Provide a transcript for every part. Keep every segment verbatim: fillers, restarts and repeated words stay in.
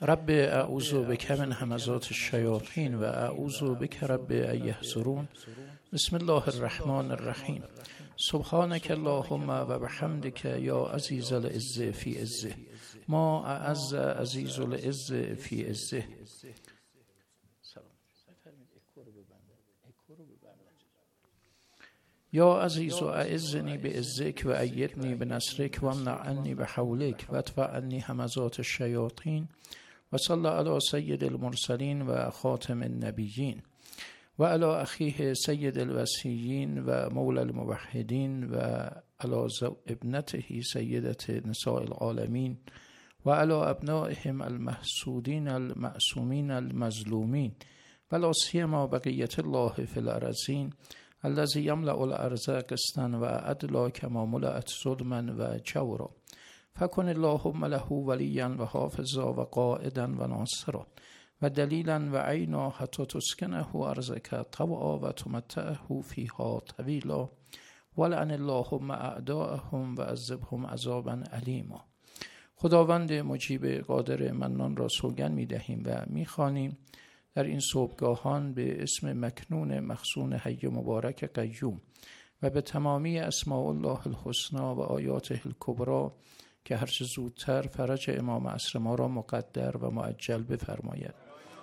رب اعوذ بک من همزات الشیاطین و اعوذ بک رب ان یحضرون. بسم الله الرحمن الرحیم. سبحانك اللهم و بحمدک یا عزیز العز فی عزه ما اعز عزیز العز فی عزه. یا عزیز اعزنی بعزک و ایدنی بنصرک و امنع عنی بحولک و ادفع عنی همزات الشیاطین و صلی علی سید المرسلین و خاتم النبیین و علی اخیه سید الوصیین و مولا الموحدین و علی ابنته سیدت نساء العالمین و علی ابنائهم المحسودین المعصومین المظلومین و لا سیما بقیت الله فی الارضین الذی یملأ الارض قسطا و عدلا کما ملأت ظلما و جورا. فکن اللهم له ولیا و حافظا و قائدا و ناصرا و دلیلا و عینا حتی تسکنه ارضک طوعا و تمتعه فیها طویلا ولعن اللهم اعداءهم و عذبهم عذابا علیما. خداوند مجیب قادر منان را سوگند می دهیم و می خوانیم در این صبحگاهان به اسم مکنون مخزون حی مبارک قیوم و به تمامی اسماء الله الحسنی و آیاته الکبری که هر چه زودتر فرج امام عصر ما را مقدر و معجل بفرماید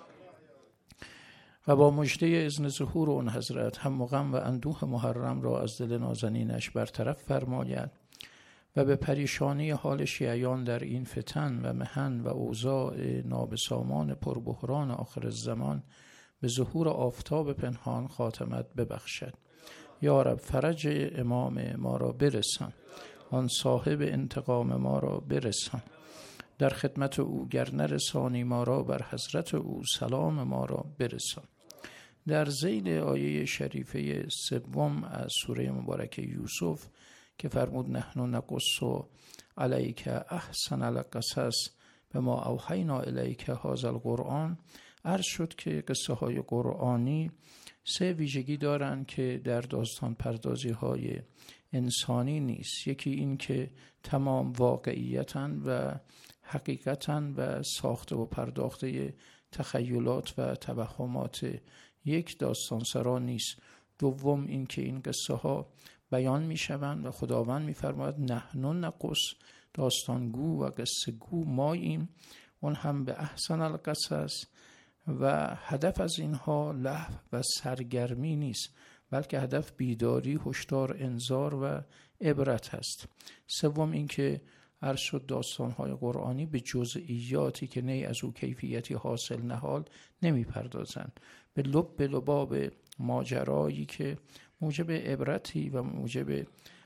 و با مژده اذن ظهور اون حضرت هم غم و اندوه محرم را از دل نازنینش برطرف فرماید و به پریشانی حال شیعیان در این فتن و محن و اوضاع نابسامان پربحران آخر الزمان به ظهور آفتاب پنهان خاتمت ببخشد. یا رب فرج امام ما را برسان، آن صاحب انتقام ما را برسان. در خدمت او گر نرسانی ما را، بر حضرت او سلام ما را برسان. در ذیل آیه شریفه سوم از سوره مبارک یوسف که فرمود نحن نقص علیک احسن القصص بما اوحینا الیک هذا القرآن، عرض شد که قصه های قرآنی سه ویژگی دارند که در داستان پردازی های انسانی نیست. یکی این که تمام واقعیتاً و حقیقتاً و ساخته و پرداخته تخیلات و توهمات یک داستانسرا نیست. دوم این که این قصه ها بیان می شوند و خداوند می فرماید نحن نقص، داستانگو و قصه گو ماییم، اون هم به احسن القصص. و هدف از اینها لهو و سرگرمی نیست، بلکه هدف بیداری، هشدار، انذار و عبرت است. سوم این که عرض شد داستان‌های قرآنی به جزئیاتی که نی از او کیفیتی حاصل نهال نمی پردازند، به لب به لباب ماجرایی که موجب عبرتی و موجب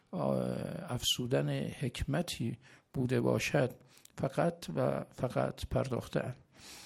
افزودن حکمتی بوده باشد فقط و فقط پرداخته‌اند.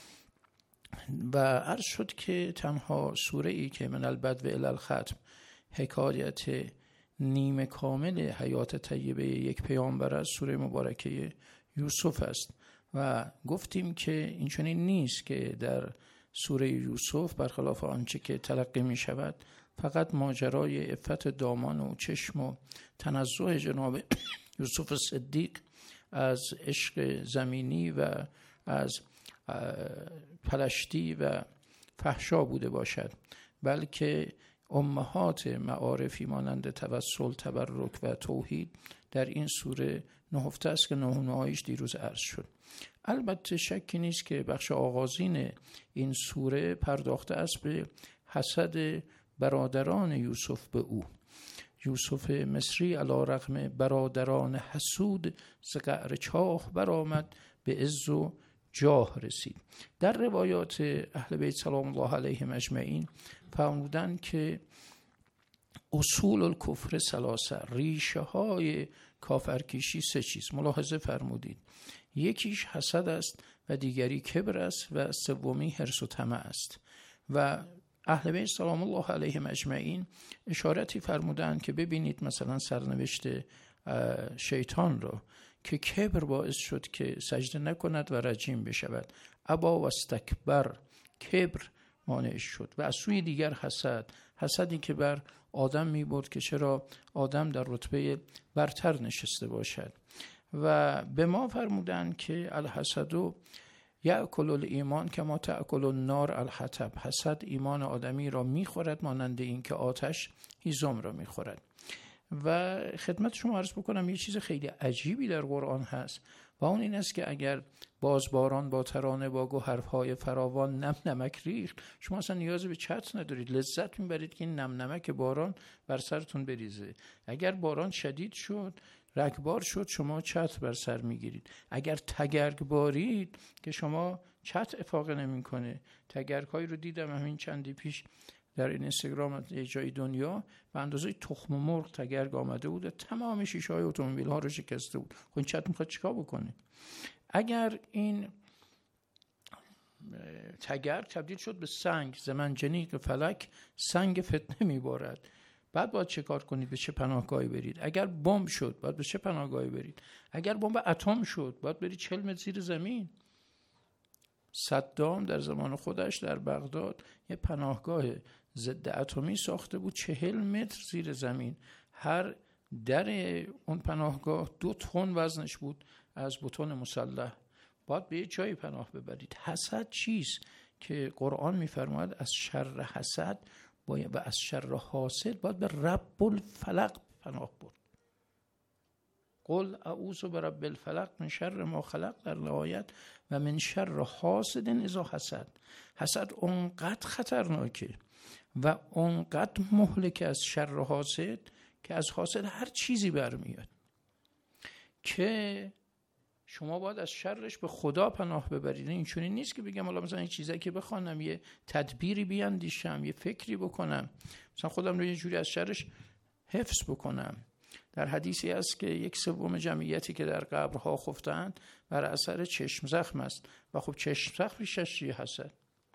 و عرض شد که تنها سوره ای که من البدو الی الختم حکایت نیمه کامل حیات طیبه یک پیامبر از سوره مبارکه یوسف است و گفتیم که این چنین نیست که در سوره یوسف برخلاف آنچه که تلقی می شود فقط ماجرای عفت دامان و چشم و تنزه جناب یوسف صدیق از عشق زمینی و از پلشتی و فحشا بوده باشد، بلکه امهات معارفی مانند توسل، تبرک و توحید در این سوره نهفته است که نهونهایش دیروز عرض شد. البته شکی نیست که بخش آغازین این سوره پرداخته است به حسد برادران یوسف به او. یوسف مصری علی رغم برادران حسود ز قعر چاه برآمد، به عز و جاه رسید. در روایات اهل بیت سلام الله علیهم اجمعین فرمودن که اصول الکفر ثلاثه، ریشه های کافرکیشی سه چیز. ملاحظه فرمودید یکیش حسد است و دیگری کبر است و سومی حرص و طمع است. و اهل بیت سلام الله علیهم اجمعین اشارتی فرمودن که ببینید مثلا سرنوشت شیطان را که کبر باعث شد که سجده نکند و رجیم بشود، ابا و استکبر، کبر مانع شد. و از سوی دیگر حسد، حسدی که بر آدم می برد که چرا آدم در رتبه برتر نشسته باشد. و به ما فرمودن که الحسدو یأکل الایمان کما تأکل النار الحطب. حسد ایمان آدمی را میخورد مانند این که آتش هیزم را میخورد. و خدمت شما عرض بکنم یه چیز خیلی عجیبی در قرآن هست و اون این است که اگر بازباران با ترانه با گوهرهای فراوان نم نمک ریخت، شما اصلا نیاز به چتر ندارید، لذت میبرید که این نم نمک باران بر سرتون بریزه. اگر باران شدید شد، رگبار شد، شما چتر بر سر میگیرید. اگر تگرگ بارید که شما چتر افاقه نمیکنه. تگرگ هایی رو دیدم همین چندی پیش در این اینستاگرام یه جای دنیا به اندازه تخم مرغ تگرگ آمده بود، تمام شیشه های اتومبیل ها رو شکسته بود. خب این چتر میخواد چیکار بکنه؟ اگر این تگرگ تبدیل شد به سنگ، زمنجنیق فلک سنگ فتنه میبارد، بعد باید چه کار کنید؟ به چه پناهگاهی برید؟ اگر بمب شد باید به چه پناهگاهی برید؟ اگر بمب اتم شد باید برید چهل متر زیر زمین. صدام در زمان خودش در بغداد یه پناهگاه ضد اتمی ساخته بود چهل متر زیر زمین. هر در اون پناهگاه دو تن وزنش بود از بتون مسلح. باید به یه جایی پناه ببرید. حسد چیست که قرآن میفرماید از شر حسد و از شر حاسد باید به رب الفلق پناه برد. قل اعوذ برب الفلق من شر ما خلق در نهایت و من شر حاسد اذا حسد. حسد اونقدر خطرناکه و اونقدر مهلک از شر حاسد که از حاسد هر چیزی برمیاد که شما باید از شرش به خدا پناه ببرید. این چونی نیست که بگم حالا مثلا این چیزایی که بخوانم یه تدبیری بیاندیشم، یه فکری بکنم، مثلا خودم رو یه جوری از شرش حفظ بکنم. در حدیثی است که یک سوم جمعیتی که در قبرها خفتند بر اثر چشم زخم است و خب چشم زخم ریشش چیه؟ حسد.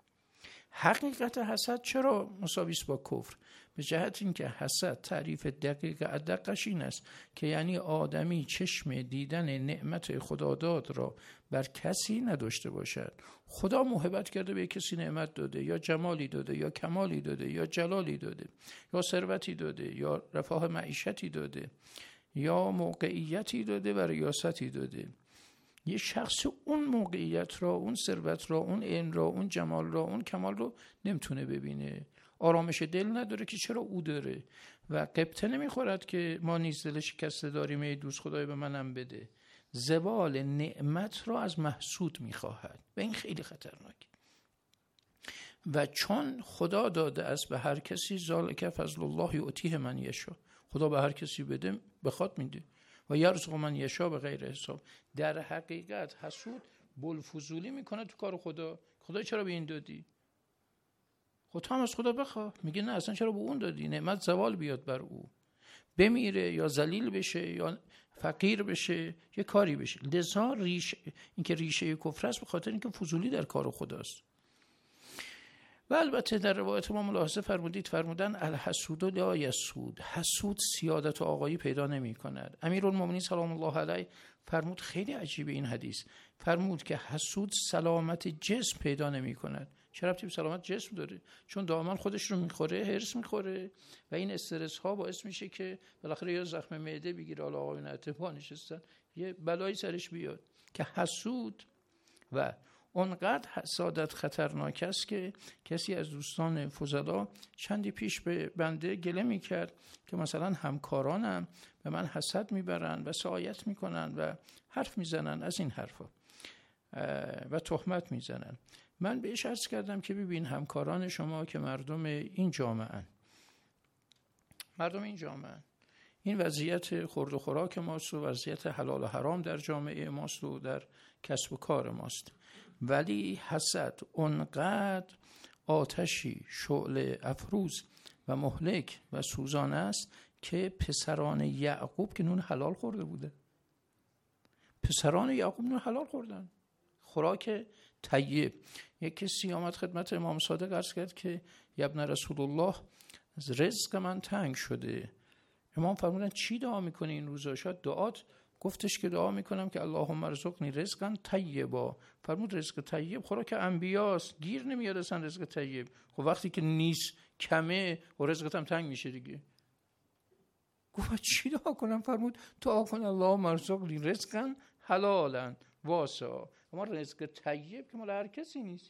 حقیقت حسد چرا مساوی است با کفر؟ به جهت اینکه حسد تعریف دقیق ادقش این است که یعنی آدمی چشم دیدن نعمت خداداد را بر کسی نداشته باشد. خدا محبت کرده به کسی نعمت داده، یا جمالی داده، یا کمالی داده، یا جلالی داده، یا ثروتی داده، یا رفاه معیشتی داده، یا موقعیتی داده و ریاستی داده. یه شخص اون موقعیت را، اون ثروت را، اون علم را، اون جمال را، اون کمال رو نمیتونه ببینه. آرامش دل نداره که چرا او داره و قبطه نمیخورد که ما نیز دل شکسته داریم ای دوست خدای به منم بده. زوال نعمت را از محسود میخواهد و این خیلی خطرناکه. و چون خدا داده است به هر کسی، ذالک فضل الله یؤتیه من یشاء، خدا به هر کسی بده بخواد میده و یرزق من یشاء به غیر حساب. در حقیقت حسود بلفضولی میکنه تو کار خدا. خدا چرا به این دادی؟ خود تو هم از خدا بخواه. میگه نه اصلا چرا به اون دادی؟ نعمت زوال بیاد بر او، بمیره یا ذلیل بشه یا فقیر بشه یا کاری بشه. لذا ریشه، این که ریشه کفر است به خاطر اینکه فضولی در کار خداست. و البته در روایت ما ملاحظه فرمودید فرمودن الحسود لا یسود، حسود سیادت و آقایی پیدا نمی کند. امیرالمومنین سلام الله علیه فرمود، خیلی عجیبه این حدیث، فرمود که حسود سلامت جسم پیدا نمی کند. چرا ربطی به سلامت جسم داره؟ چون دائما خودش رو میخوره، هرس میخوره و این استرس ها باعث میشه که بالاخره یا زخم معده بگیره، حالا آقایون اتفاق نشستن یه بلایی سرش بیاد. که حسود و اونقدر حسادت خطرناک است که کسی از دوستان فضلا چندی پیش به بنده گله میکرد که مثلا همکارانم به من حسد میبرن و سعایت میکنن و حرف میزنن از این حرفا و تهمت میزنن. من بهش عرض کردم که ببین همکاران شما که مردم این جامعه مردم این جامعه این وضعیت خورد و خوراک ماست و وضعیت حلال و حرام در جامعه ماست و در کسب و کار ماست، ولی حسد اونقدر آتشی شعله افروز و مهلک و سوزان است که پسران یعقوب که نون حلال خورده بوده، پسران یعقوب نون حلال خوردن، خوراک طیب. یک کسی آمد خدمت امام صادق عرض کرد که ابن رسول الله از رزق من تنگ شده. امام فرمودن چی دعا میکنی این روزا؟ شاید دعات. گفتش که دعا میکنم که اللهم ارزقنی رزقا طیبا. فرمود رزق طیب خوراک انبیاست، گیر نمیاد اصلا رزق طیب. خب وقتی که نیست کمه و رزقت هم تنگ میشه دیگه. گفت چی دعا کنم؟ فرمود دعا کن اللهم ارزقنی رزقا حلالا واسعا. اما رزق طیب که مال هر کسی نیست.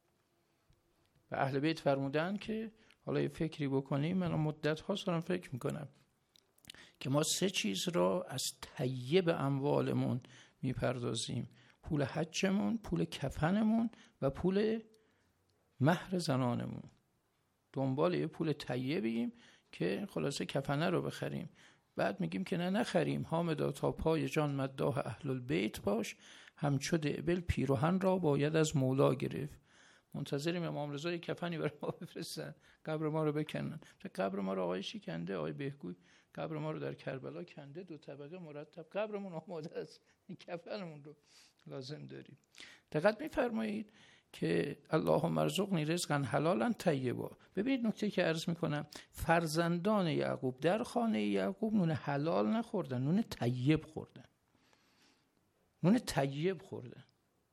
و اهل بیت فرمودن که حالا یه فکری بکنیم، من مدت ها دارم فکر میکنم که ما سه چیز را از طیب اموالمون میپردازیم: پول حجمون، پول کفنمون و پول مهر زنانمون. دنبال یه پول طیبیم که خلاصه کفنه رو بخریم. بعد میگیم که نه نخریم، حامدا تا پای جان مداح اهل البیت باش، همچو دعبل پیراهن را باید از مولا گرفت. منتظریم امام رضا یک کفنی برای ما بفرستن، قبر ما رو بکنن. قبر ما رو آقای شکنده، آقای بهگوی قبر ما رو در کربلا کنده، دو طبقه مرتب، قبرمون آماده است، این کفنمون رو لازم داریم. دقت میفرمایید که اللهم ارزقنی رزقا حلالا طیبا. ببینید نکته که عرض میکنم، فرزندان یعقوب در خانه یعقوب نون حلال نخوردن، نون طیب خوردن. نون طیب خوردن.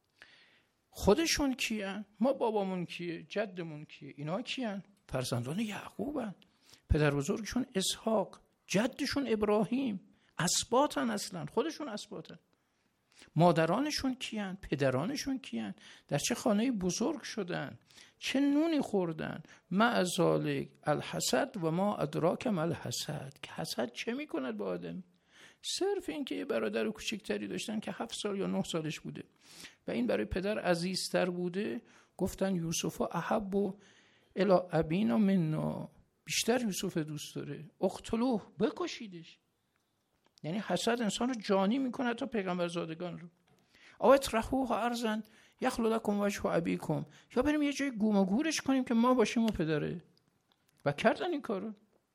خودشون کیان؟ ما بابامون کیه؟ جدمون کیه؟ اینا کیان؟ فرزندان یعقوبن. پدر بزرگشون اسحاق، جدشون ابراهیم، اسباطن، اصلا خودشون اسباطن. مادرانشون کیان؟ پدرانشون کیان؟ در چه خانه بزرگ شدن؟ چه نونی خوردن؟ مع ذالک الحسد و ما ادراک ما الحسد. که حسد چه میکند با آدم؟ صرف این که یه برادر کوچکتری داشتن که هفت سال یا نه سالش بوده و این برای پدر عزیزتر بوده، گفتن یوسف احب الی ابینا منا، بیشتر یوسف دوست داره، اقتلوه، بکشیدش. یعنی حسد انسان رو جانی میکنه، تا پیغمبر زادگان رو. او اطرحوه ارضا یخلو لکم وجه ابیکم، یا بریم یه جای گم و گورش کنیم که ما باشیم و پدره. و کردن این کارو.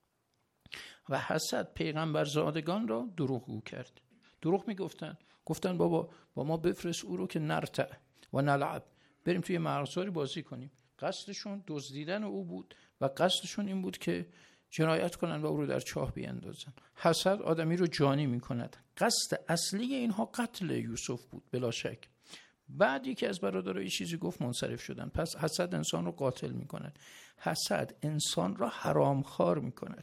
و حسد پیغمبر زادگان را دروغگو کرد. دروغ میگفتن، گفتن بابا با ما بفرست او رو که نرتع و نلعب، بریم توی مرغزاری بازی کنیم. قصدشون دزدیدن او بود و قصدشون این بود که جنایت کنن و او رو در چاه بیاندازن. حسد آدمی رو جانی میکند. قصد اصلی اینها قتل یوسف بود بلا شک. بعد یکی از برادرها یه چیزی گفت، منصرف شدن. پس حسد انسان رو قاتل میکند. حسد انسان را حرامخوار میکند.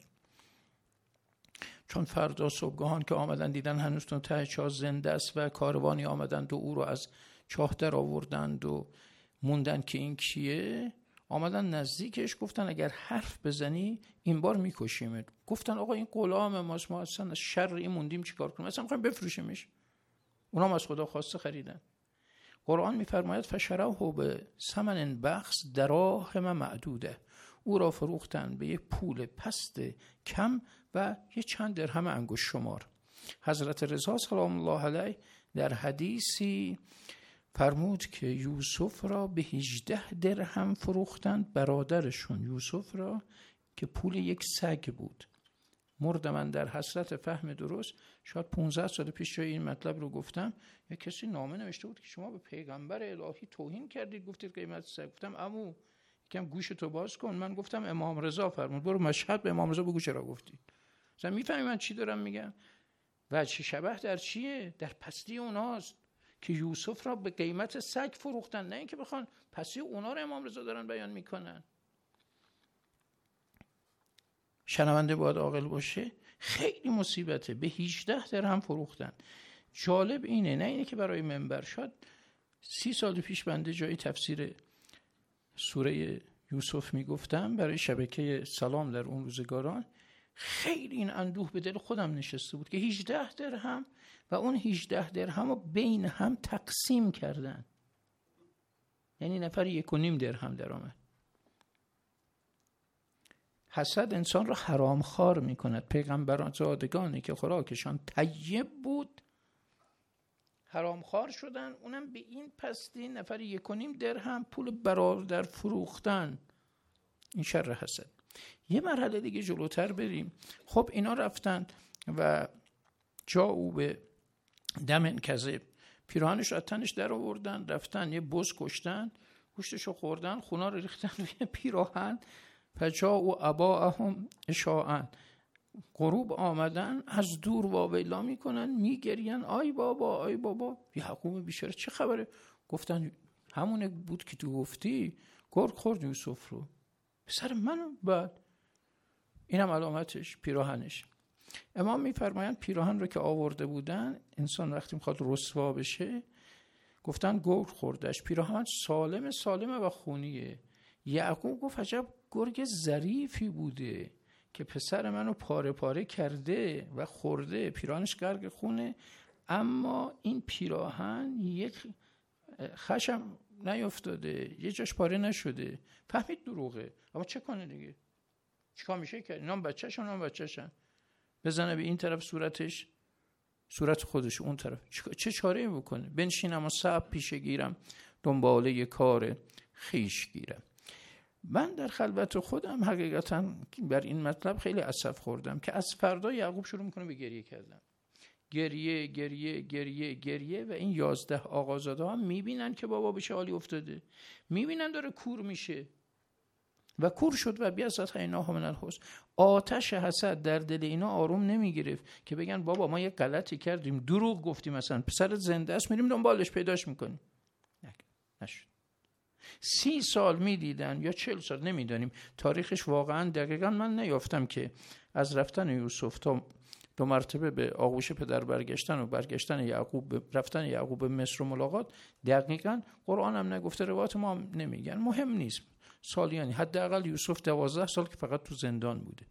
چون فردا صبحگاهان که آمدن دیدن هنوز تو ته چاه زنده است و کاروانی آمدند و او رو از چاه در آوردند و موندن که این کیه، آمدن نزدیکش، گفتن اگر حرف بزنی این بار میکشیمت. گفتن آقا این غلام ماست، ما اصلا از شر این موندیم چیکار کنیم، اصلا میخوایم بفروشیمش. اونا هم از خدا خواسته خریدن. قرآن میفرماید فشروه به ثمن بخس دراهم معدوده، او را فروختن به یک پول پست کم و یه چند درهم انگشت شمار. حضرت رضا سلام الله علیه در حدیثی فرمود که یوسف را به هجده درهم فروختند، برادرشون یوسف را، که پول یک سگ بود. مرد من در حسرت فهم درست. شاید پانزده سال پیش جای این مطلب رو گفتم، یک کسی نامه نوشته بود که شما به پیغمبر الهی توهین کردید، گفتید قیمت سگ. گفتم عمو یکم گوشتو باز کن. من گفتم امام رضا فرمود برو مشهد به امام رضا بگو چرا گفتی. مثلا میفهمی من چی دارم میگم؟ و چه شبه در چیه؟ در پستی اوناست که یوسف را به قیمت سگ فروختن، نه اینکه بخوان پستی اونا رو امام رضا دارن بیان میکنن. شنونده باید عاقل باشه، خیلی مصیبته. به هجده درهم فروختن. جالب اینه، نه اینه که برای منبر. شاید سی سال پیش بنده جای تفسیر سوره یوسف میگفتم برای شبکه سلام در اون روزگاران، خیلی این اندوه به دل خودم نشسته بود که هجده درهم و اون هجده درهم رو بین هم تقسیم کردن، یعنی نفر یک و نیم درهم در آمد. حسد انسان رو حرامخوار میکند. پیغمبران زادگانی که خوراکشان طیب بود حرامخوار شدن، اونم به این پستی، نفر یک و نیم درهم پول برادر فروختن. این شر حسد. یه مرحله دیگه جلوتر بریم. خب اینا رفتن و جا او به دم کذب، پیراهنش رو از تنش در آوردن، رفتن یه بز کشتن، گوشتش رو خوردن، خونا رو ریختن روی پیراهن. فجا او اباهم اشاعن، غروب آمدن از دور واویلا میکنن، میگرین آی بابا آی بابا. یعقوب بیچاره چه خبره؟ گفتن همونه بود که تو گفتی، گرگ خورد یوسف رو. پسر منو. بعد اینم علامتش پیراهنش. امام میفرمایند پیراهن رو که آورده بودن، انسان وقتی میخواد رسوا بشه گفتن گرگ خوردش. پیراهن سالم سالمه و خونیه. یعقوب گفت عجب گرگ ظریفی بوده که پسر منو پاره پاره کرده و خورده، پیراهنش غرق خونه، اما این پیراهن یک خشم نیفتاده، یه جاش پاره نشده. فهمید دروغه، اما چه کنه دیگه؟ چیکار میشه کرد؟ اینا بچه‌شون، اینا بچه‌شن، بزنه به این طرف صورتش، صورت خودش اون طرف، چه چاره‌ای بکنه؟ بنشینم و صعب پیشه گیرم، دنباله کار خیش گیرم. من در خلوت خودم حقیقتا بر این مطلب خیلی اسف خوردم که از فردا یعقوب شروع میکنه به گریه کردن. گریه گریه گریه گریه و این یازده آقازاده ها میبینن که بابا به چه حالی افتاده، میبینن داره کور میشه و کور شد و بیازت عیناها من الحزن. آتش حسد در دل اینا آروم نمیگرفت که بگن بابا ما یه غلطی کردیم، دروغ گفتیم، مثلا پسر زنده است میریم دنبالش پیداش میکنیم. نشد. سی سال میدیدن یا چل سال، نمیدانیم تاریخش واقعا دقیقا من نیافتم که از رفتن یوسف تا دو مرتبه به آغوش پدر برگشتن و برگشتن یعقوب، رفتن یعقوب به مصر و ملاقات، دقیقا قرآن هم نگفته، روایت ما هم نمیگن، مهم نیست سالیانی. حداقل یوسف دوازده سال که فقط تو زندان بوده.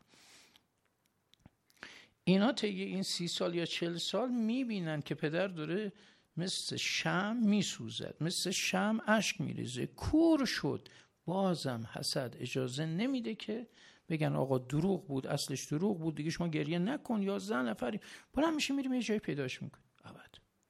اینا طی این سی سال یا چل سال میبینن که پدر داره مثل شمع میسوزد، مثل شمع اشک میریزه، کور شد. بازم حسد اجازه نمیده که بگن آقا دروغ بود، اصلش دروغ بود، دیگه شما گریه نکن، یازده نفری بلند میشه میریم یه جایی پیداش میکنی. ابد.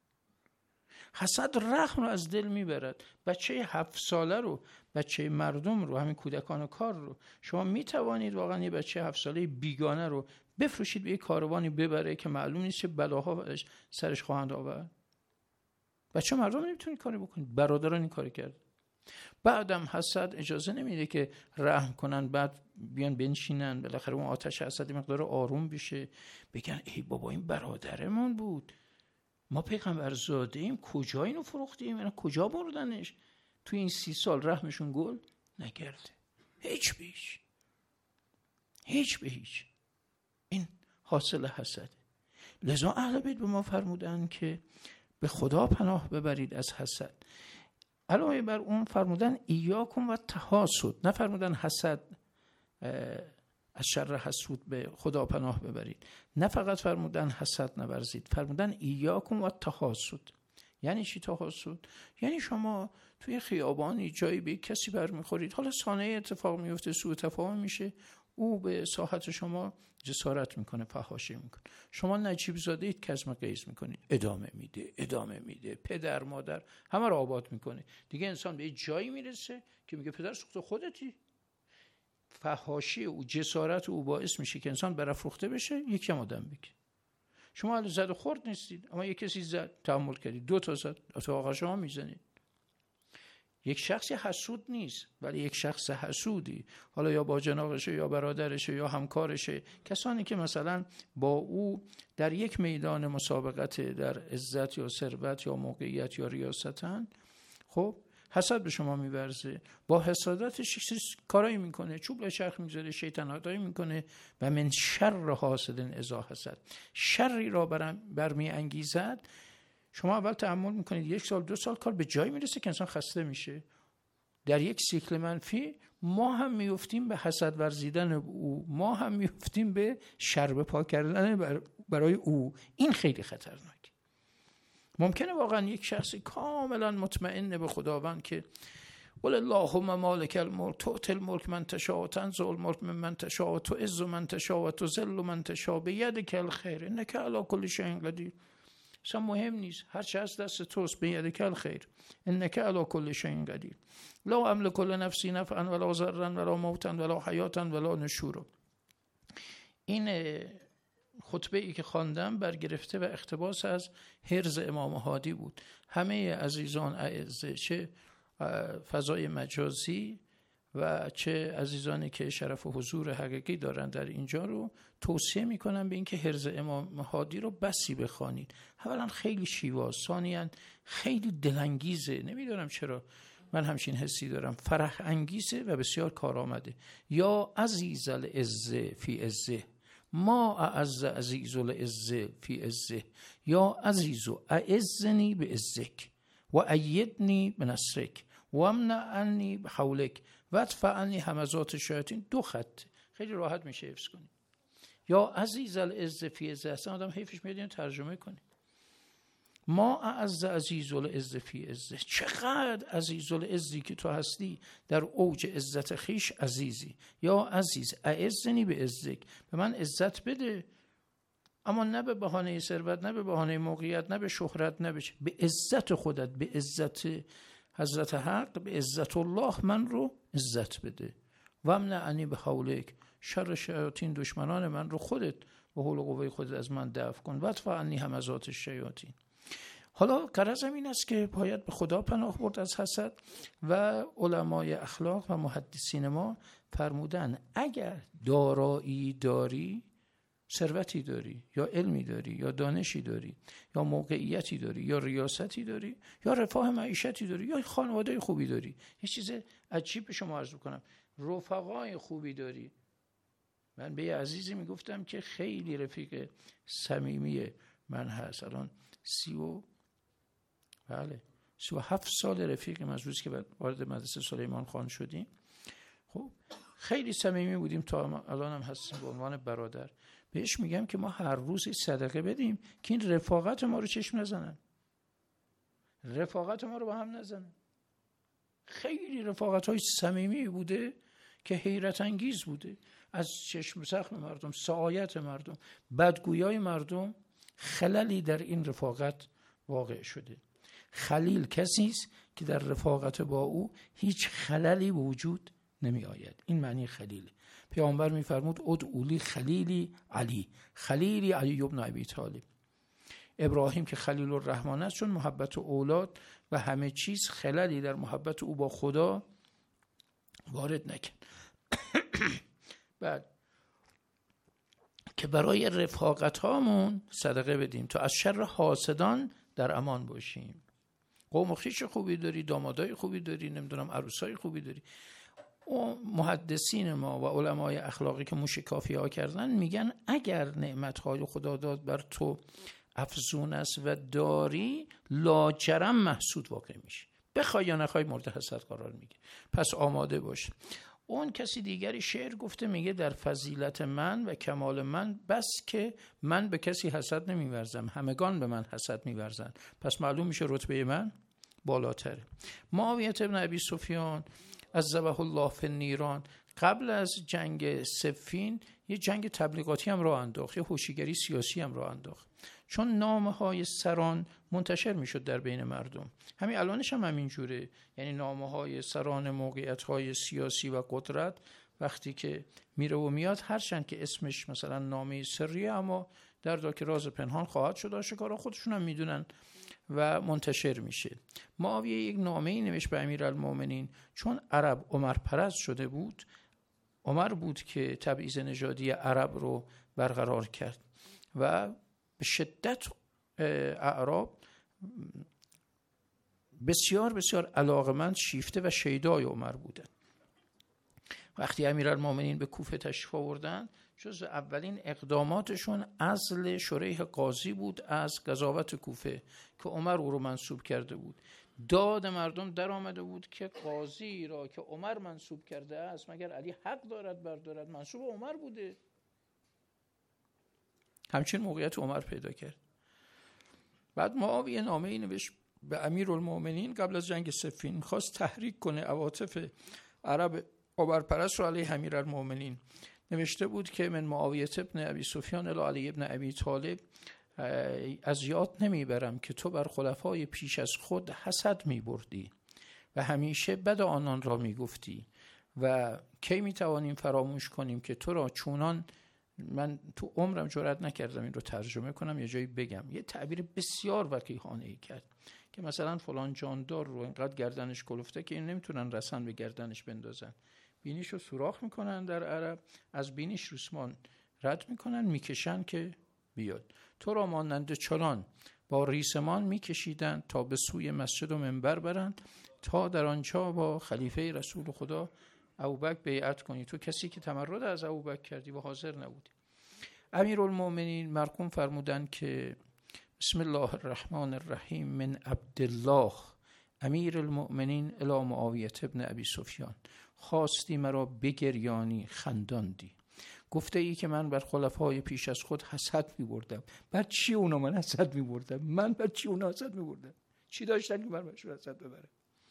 حسد رحم رو از دل میبرد. بچه هفت ساله رو، بچه مردم رو، همین کودکان و کار رو شما میتوانید واقعا یه بچه هفت ساله بیگانه رو بفروشید به یه کاروانی ببره که معلوم نیست چه بلاها سرش خواهند آورد. بچه مردم نمیتونید کاری بکنید، برادران این کاری کرد. بعدم حسد اجازه نمیده که رحم کنن، بعد بیان بنشینن، بالاخره اون آتش حسد مقدار آروم بشه، بگن ای بابا این برادرمون بود، ما پیغمبر زاده ایم، کجا اینو فروختیم، اینا کجا بردنش؟ توی این سی سال رحمشون گل نکرده، هیچ به هیچ، هیچ به هیچ. این حاصل حسده. لذا اهل بیت به ما فرمودن که به خدا پناه ببرید از حسد. علاوه بر اون فرمودن ایاکم و تحاسد، نه فرمودن حسد از شر حسود به خدا پناه ببرید، نه فقط فرمودن حسد نورزید، فرمودن ایاکم و تحاسد. یعنی چی تحاسد؟ یعنی شما توی خیابانی جایی به کسی برمیخورید، حالا ثانیه اتفاق میفته، سوء تفاهم میشه، او به ساحت شما جسارت میکنه، فحاشی میکنه، شما نجیب زاده اید، کظم غیظ میکنید، ادامه میده ادامه میده، پدر مادر همه رو آباد میکنه. دیگه انسان به جایی میرسه که میگه پدر سوخته خودتی. فحاشی او، جسارت او باعث میشه که انسان برافروخته بشه، یکی هم آدم بگه. شما حالا زد و خورد نیستید، اما یک کسی زد، تحمل کردید، دو تا زد، تو آقا شما میزنید. یک شخصی حسود نیست، ولی یک شخص حسودی، حالا یا با جناقشه یا برادرشه یا همکارشه، کسانی که مثلا با او در یک میدان مسابقت در عزت یا ثروت یا موقعیت یا ریاستن، خب حسد به شما میورزه، با حسادتش کارایی میکنه، چوب لچرخ میذاره، شیطنتایی میکنه. و من شر حاسد اذا حسد، شری را برمی انگیزد. شما اول تأمل میکنید یک سال دو سال کار به جایی میرسه که انسان خسته میشه. در یک سیکل منفی ما هم میفتیم به حسد ورزیدن او، ما هم میفتیم به شر پا کردن برای او. این خیلی خطرناک. ممکنه واقعا یک شخصی کاملا مطمئن به خداوند که قل اللهم مالک الملک تؤتی الملک من تشاء و تنزع الملک ممن تشاء و تعز من تشاء و تذل من تشاء بیدک الخیر انک علی کل شیء قدیر. اصلا مهم نیست، هر چه از دست توست، بیدک الخیر انک علی کل شیء قدیر. لا املک لنفسی نفعا ولا ضرا ولا موتا ولا حیاتا ولا نشورا. این خطبه ای که خواندم برگرفته و اقتباس از حرز امام هادی بود. همه عزیزان اعزه، چه فضای مجازی و چه عزیزانی که شرف و حضور حقیقی دارن در اینجا رو توصیه میکنم به اینکه حرز امام هادی رو بسی بخوانید. اولا خیلی شیواز، ثانیاً خیلی دلانگیزه، نمیدونم چرا من همچین حسی دارم، فرح انگیزه و بسیار کارآمده. یا عزیز العزه فی عزه، ما اعز عزیز العزه فی عزه، یا عزیز اعزنی به عزک و ایدنی بنصرک و امنعنی بحولک و ادفع عنی همزات الشیاطین. دو خط خیلی راحت میشه حفظ کنید. یا عزیز العز فی عز، اصلا آدم حیفش میاد اینو ترجمه کنه. ما اعز عزیز العز فی عز، چقدر عزیز العزی که تو هستی در اوج عزت خیش عزیزی. یا عزیز اعزنی به عزک، به من عزت بده، اما نه به بهانه ثروت، نه به بهانه موقعیت، نه به شهرت، نه به به عزت خودت، به عزت حضرت حق، به عزت الله من رو عزت بده. و امنعنی به حولک، شر شیاطین دشمنان من رو خودت به حول و قوه خودت از من دفع کن. و ادفع عنی همزات الشیاطین. حالا غرضم این است که باید به خدا پناه برد از حسد و علمای اخلاق و محدثین ما فرمودن اگر دارایی داری، ثروتی داری یا علمی داری یا دانشی داری یا موقعیتی داری یا ریاستی داری یا رفاه معیشتی داری یا خانواده خوبی داری، یه چیز عجیب به شما عرض کنم، رفقای خوبی داری. من به یه عزیزی میگفتم که خیلی رفیق صمیمی من هست، الان سی و بله سی و هفت سال رفیقیم از روز که وارد مدرسه سلیمان خان شدیم. خب خیلی صمیمی بودیم تا الان هم هستیم به عنوان برادر. بهش میگم که ما هر روز صدقه بدیم که این رفاقت ما رو چشم نزنن، رفاقت ما رو با هم نزنن. خیلی رفاقت های صمیمی بوده که حیرت انگیز بوده، از چشم زخم مردم، سعایت مردم، بدگویای مردم خللی در این رفاقت واقع شده. خلیل کسی است که در رفاقت با او هیچ خللی وجود نمی آید. این معنی خلیل. پیامبر می فرمود ادعولی خلیلی علی، خلیلی علی ابن ابی طالب. ابراهیم که خلیل الرحمن است چون محبت اولاد و همه چیز خللی در محبت او با خدا وارد نکن. بعد که برای رفاقت هامون صدقه بدیم تا از شر حاسدان در امان باشیم. قوم و خویش خوبی داری، دامادای خوبی داری، نمیدونم عروسای خوبی داری. و محدثین ما و علمای اخلاقی که موشکافی ها کردن میگن اگر نعمتهای خدا داد بر تو افزون است و داری، لاجرم محسود واقع میشه، بخوای یا نخوای مورد حسد قرار میگیره. پس آماده باش. اون کسی دیگری شعر گفته، میگه در فضیلت من و کمال من بس که من به کسی حسد نمیورزم، همگان به من حسد میورزن، پس معلوم میشه رتبه من بالاتره. معاویه ابن ابی سفیان عذبه الله فی النیران قبل از جنگ صفین یه جنگ تبلیغاتی هم راه انداخت، یه هوشیگری سیاسی هم راه انداخت، چون نامه‌های سران منتشر میشد در بین مردم. همین الانش هم همین جوره، یعنی نامه‌های سران موقعیت‌های سیاسی و قدرت وقتی که میره و میاد، هرچند که اسمش مثلا نامه سریه، اما در داک راز پنهان خواهد شد آشکارا، خودشون هم میدونن و منتشر میشه. معاویه یک نامه‌ای نوشت به امیرالمومنین، چون عرب عمر پرست شده بود، عمر بود که تبعیض نژادی عرب رو برقرار کرد و به شدت اعراب بسیار بسیار علاقمند، شیفته و شیدای عمر بودند. وقتی امیرالمومنین به کوفه تشریف آوردن، جز اولین اقداماتشون عزل شریح قاضی بود از قضاوت کوفه که عمر او رو منصوب کرده بود. داد مردم در آمده بود که قاضی را که عمر منصوب کرده است مگر علی حق دارد بردارد؟ منصوب عمر بوده. همچین موقعیت عمر پیدا کرد. بعد معاویه نامه‌ای نوشت به امیرالمومنین قبل از جنگ صفین، خواست تحریک کنه عواطف عرب عمرپرست رو علیه امیرالمومنین. نوشته بود که من معاویه ابن ابی سفیان الی علی ابن ابی طالب از یاد نمیبرم که تو بر خلفای پیش از خود حسد میبردی و همیشه بد آنان را میگفتی و کی میتوانیم فراموش کنیم که تو را چونان، من تو عمرم جرئت نکردم این رو ترجمه کنم یه جایی بگم، یه تعبیر بسیار وقیحانه ای کرد که مثلا فلان جاندار رو اینقدر گردنش کلفته که این نمیتونن رسن به گردنش بندازن، بینیشو سوراخ میکنن در عرب، از بینیش ریسمان رد میکنن میکشن که بیاد. تو را مانند چلان با ریسمان میکشیدن تا به سوی مسجد و منبر برند تا در آنجا با خلیفه رسول خدا ابوبکر بیعت کنی. تو کسی که تمرد از ابوبکر کردی و حاضر نبودی. امیرالمومنین مرحوم فرمودن که بسم الله الرحمن الرحیم من عبدالله امیر المؤمنین الی معاویه ابن ابی سفیان، خواستی مرا بگریانی خنداندی. گفته ای که من بر خلفای پیش از خود حسد می بردم. بر چی اونا من حسد می بردم؟ من بر چی اونا حسد می بردم؟ چی داشتن که من برشون حسد ببرم؟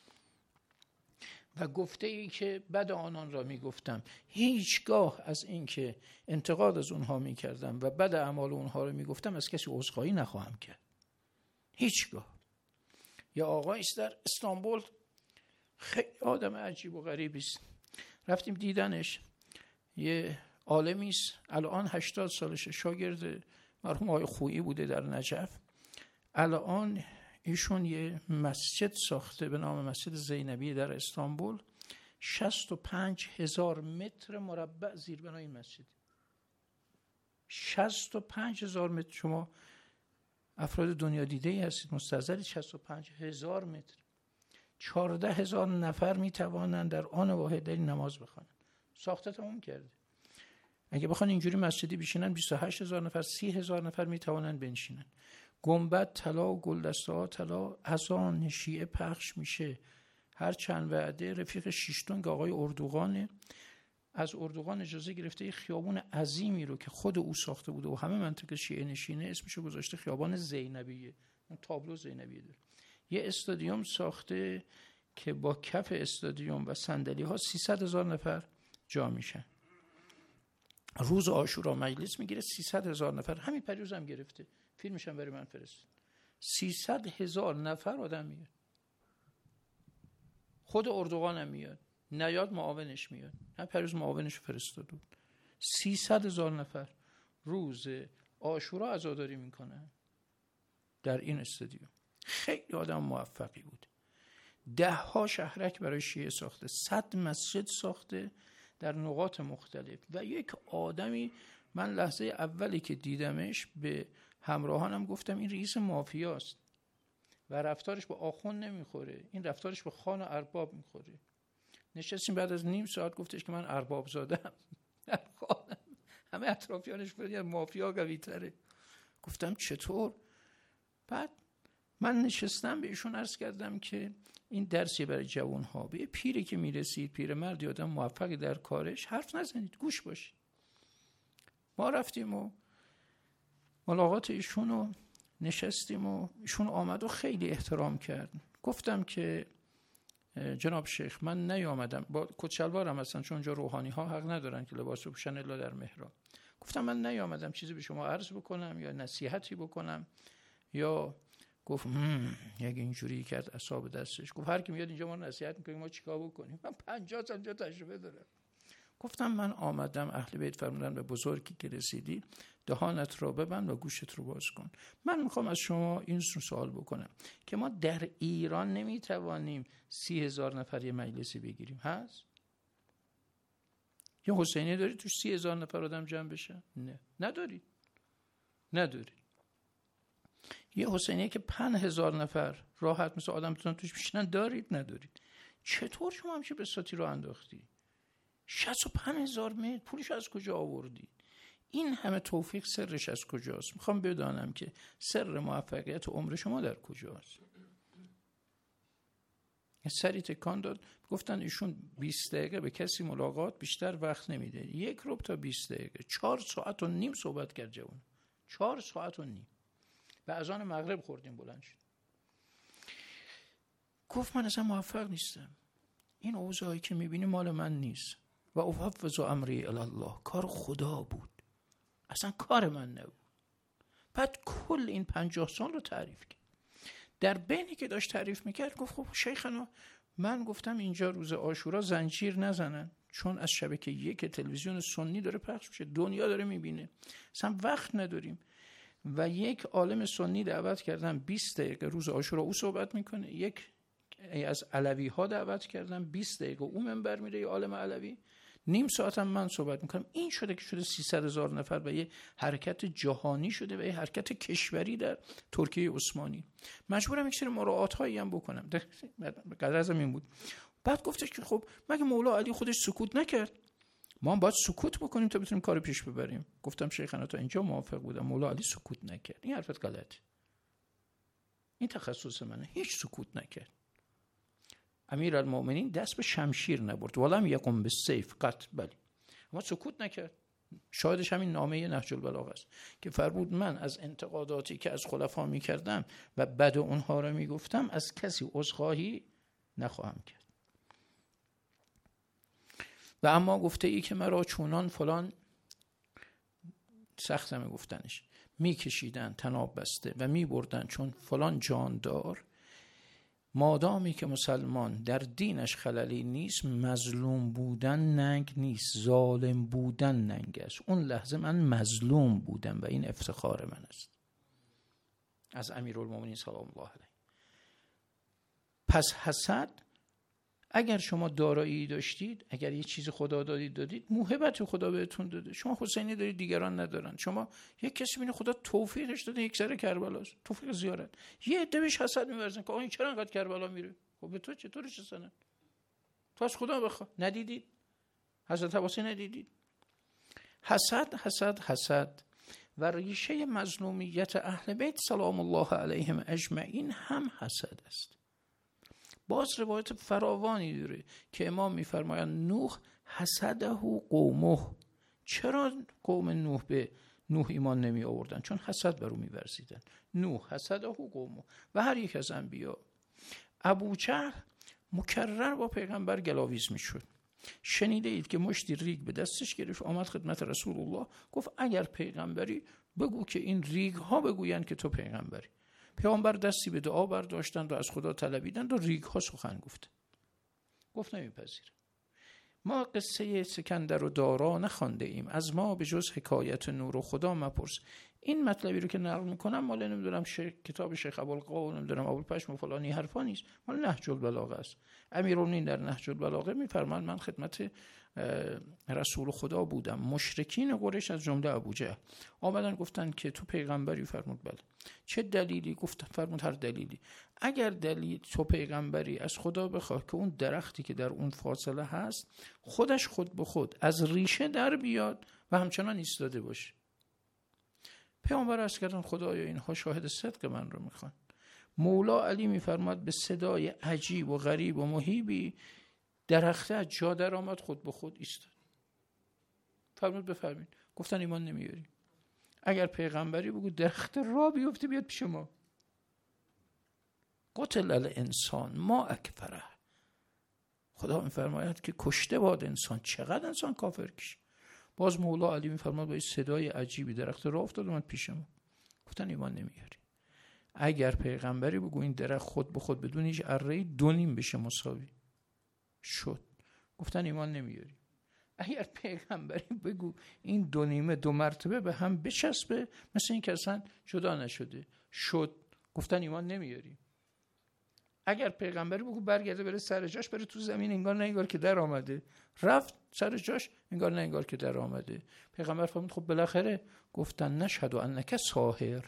و گفته ای که بد آنان را می گفتم. هیچگاه از این که انتقاد از اونها می کردم و بد اعمال اونها را می گفتم از کسی عذرخواهی نخواهم کرد. هیچگاه. یا آقایی است در استانبول، خیلی آدم عجیب و غریبی است، رفتیم دیدنش. یه عالمی است، الان هشتاد سالشه، شاگرد مرحوم آقای خویی بوده در نجف. الان ایشون یه مسجد ساخته به نام مسجد زینبی در استانبول. شصت و پنج هزار متر مربع زیربنای این مسجد. شصت و پنج هزار متر. شما افراد دنیا دیده ای هستید، مستحضرید شصت و پنج هزار متر. چهارده هزار نفر می توانند در آن واحد در نماز بخوانند. ساخته تموم کرده. اگه بخوان اینجوری مسجدی بشینن بیست و هشت هزار نفر، سی هزار نفر می توانند بنشینن. گنبد طلا و گلدسته ها طلا، اذان شیعه پخش میشه. هر چند وعده رفیق شیشتونگ آقای اردوغانه، از اردوغان اجازه گرفته یه خیابون عظیمی رو که خود او ساخته بوده و همه منطقه شیعه نشینه اسمشو گذاشته خیابان زینبیه. اون تابلو زینبیه داره. یه استادیوم ساخته که با کف استادیوم و صندلی ها سیصد هزار نفر جا میشن. روز عاشورا مجلس میگیره سیصد هزار نفر. همین پریروز هم گرفته، فیلمش هم برای من فرستاد. سیصد هزار نفر آدم میاد. خود اردوغان هم میاد، نیاد معاونش میاد. هم پریروز معاونش فرستاد بود. سیصد هزار نفر روز عاشورا عزاداری میکنن در این استادیوم. خیلی آدم موفقی بود. ده ها شهرک برای شیعه ساخته، صد مسجد ساخته در نقاط مختلف. و یک آدمی، من لحظه اولی که دیدمش به همراهانم گفتم این رئیس مافیاست و رفتارش با آخوند نمیخوره، این رفتارش با خان و ارباب میخوره. نشستیم بعد از نیم ساعت گفتش که من ارباب زادم. همه اطرافیانش بودن مافیا قوی تره. گفتم چطور؟ بعد من نشستم به ایشون عرض کردم که این درسی برای جوان‌ها، به پیری که میرسید، پیر مردی آدم موفقی در کارش، حرف نزنید، گوش باشید. ما رفتیم و ملاقات ایشون رو نشستیم و ایشون آمد و خیلی احترام کرد. گفتم که جناب شیخ من نیامدم با کت شلوارم هستن، چون اونجا روحانی ها حق ندارن که لباس بپوشن الا در محراب. گفتم من نیامدم چیزی به شما عرض بکنم یا نصیحتی بکنم یا گفت یک اینجوری کرد اعصاب دستش. گفت هر کی میاد اینجا ما نصیحت میکنیم، ما چیکار بکنیم؟ من پنجاه سال اینجا تجربه دارم. گفتم من آمدم، اهل بیت فرمودن به بزرگی که رسیدی دهانت را ببند و گوشت رو باز کن. من میخوام از شما این سوال بکنم که ما در ایران نمیتوانیم سی هزار نفر یه مجلسی بگیریم. هست؟ یه حسینی داری توش سی هزار نفر آدم جمع بشن؟ نه، نداری. نداری. یه حسینیه که پنج هزار نفر راحت مثل آدم بتونن توش بشینن دارید؟ ندارید. چطور شما همچه بساطی رو انداختی؟ شصت و پنج هزار متر پولش از کجا آوردی؟ این همه توفیق سرش از کجاست؟ میخوام بدانم که سر موفقیت عمر شما در کجاست؟ سری تکان داد. گفتن ایشون بیست دقیقه به کسی ملاقات بیشتر وقت نمیده، یک ربع تا بیست دقیقه. چهار ساعت و نیم صحبت کرد جوان. چهار ساعت و نیم. و اذان مغرب خوردیم بلند شد. گفت من اصلا موفق نیستم. این اوضاعی که میبینی مال من نیست. و افوض امری الی الله. کار خدا بود، اصلا کار من نبود. بعد کل این پنجاه سال رو تعریف کرد. در بینی که داشت تعریف میکرد گفت خب شیخنا من گفتم اینجا روز عاشورا زنجیر نزنن، چون از شبکه یک تلویزیون سنی داره پخش میشه، دنیا داره میبینه، اصلا وقت نداریم. و یک عالم سنی دعوت کردن بیست دقیقه روز عاشورا او صحبت میکنه، یک از علوی ها دعوت کردن بیست دقیقه او منبر میره، یه عالم علوی، نیم ساعت هم من صحبت میکنم. این شده که شده سیصد هزار نفر و یه حرکت جهانی شده و یه حرکت کشوری در ترکیه عثمانی. مجبورم یک سری مراعات هایی هم بکنم. قدر ازم این بود. بعد گفتش که خب مگه مولا علی خودش سکوت نکرد؟ ما هم باید سکوت بکنیم تا بتونیم کار پیش ببریم. گفتم شیخنا تا اینجا موافق بودم، مولا علی سکوت نکرد. این حرفت غلطه. این تخصص منه. هیچ سکوت نکرد. امیرالمؤمنین دست به شمشیر نبرد، ولم یقم بالسیف قط، بلی، اما سکوت نکرد. شاهدش همین نامه نهج البلاغه است که فرمود من از انتقاداتی که از خلفا میکردم و بد اونها را میگفتم از کسی عذرخواهی نخواهم کرد. و اما گفته ای که مرا چونان فلان، سختمه گفتنش، میکشیدن تناب بسته و میبردن چون فلان جاندار، مادامی که مسلمان در دینش خللی نیست، مظلوم بودن ننگ نیست، ظالم بودن ننگ است. اون لحظه من مظلوم بودم و این افتخار من است. از امیرالمومنین سلام الله علیه. پس حسد، اگر شما دارایی داشتید، اگر یه چیز خدا دادید دادید، موهبت خدا بهتون داده. شما حسینی دارید دیگران ندارن. شما یک کسی ببینید خدا توفیقش داده یک سر کربلاست، توفیق زیارت، یه عده بهش حسد می‌ورزن که آ این چرا انقدر کربلا میره؟ خب به تو چطور چسنه؟ تو از خدا بخوا. ندیدید؟ حضرت عباسی ندیدید؟ حسد حسد حسد و ریشه مظلومیت اهل بیت سلام الله علیهم اجمعین هم حسد است. باز روایت فراوانی داره که امام میفرمایند نوح حسده قومه. چرا قوم نوح به نوح ایمان نمی آوردن؟ چون حسد بر او می‌ورزیدن. نوح حسده قومه. و هر یک از انبیا. ابو جهل مکرر با پیغمبر گلاویز میشد. شنیده اید که مشتی ریگ به دستش گرفت، آمد خدمت رسول الله، گفت اگر پیغمبری بگو که این ریگ ها بگویند که تو پیغمبری. پیامبر دستی به دعا برداشتند و از خدا طلبیدند و ریگ ها سخن گفت. گفت نمیپذیره. ما قصه سکندر و دارا نخوانده ایم، از ما به جز حکایت نور و خدا مپرس. این مطلبی رو که نقل میکنم مال نمیدونم شیخ کتاب شیخ ابوالقاسم نمیدونم ابوالپشم و فلانی حرفا نیست، مال نهج البلاغه است. امیرالمومنین در نهج البلاغه میفرمایند من خدمت رسول خدا بودم، مشرکین قریش از جمله ابوجهل آمدن گفتن که تو پیغمبری؟ فرمود بله. چه دلیلی؟ گفت فرمود هر دلیلی. اگر دلیل تو پیغمبری از خدا بخواه که اون درختی که در اون فاصله هست خودش خود به خود از ریشه در بیاد و همچنان ایستاده باشه. پیامبر عرض کردن خدایا اینها شاهد صدق من رو میخوان. مولا علی میفرماد به صدای عجیب و غریب و مهیبی درخته از جا در آمد، خود به خود ایستاد. فرمود بفرمین. گفتن ایمان نمیاریم. اگر پیغمبری بگو درخت را بیفته بیاد پیش ما. قتل الانسان ما اکفره. خدا میفرماید که کشته باد انسان، چقدر انسان کافر کش. باز مولا علی میفرماد با صدای عجیبی درخت را افتاد اومد پیش ما. گفتن ایمان نمیاریم. اگر پیغمبری بگو این درخت خود به خود بدون هیچ اره‌ای دو نیم بشه مساوی شد. گفتن ایمان نمیاریم. اگر پیغمبری بگو این دو نیمه دو مرتبه به هم بچسبه مثل این که اصلا جدا نشده شد. گفتن ایمان نمیاریم. اگر پیغمبری بگو برگرده بره سر جاش، بره تو زمین، انگار نه انگار که در آمده، رفت سر جاش، انگار نه انگار که در آمده. پیغمبر فرمود خب بالاخره. گفتن نشهد انک ساحر.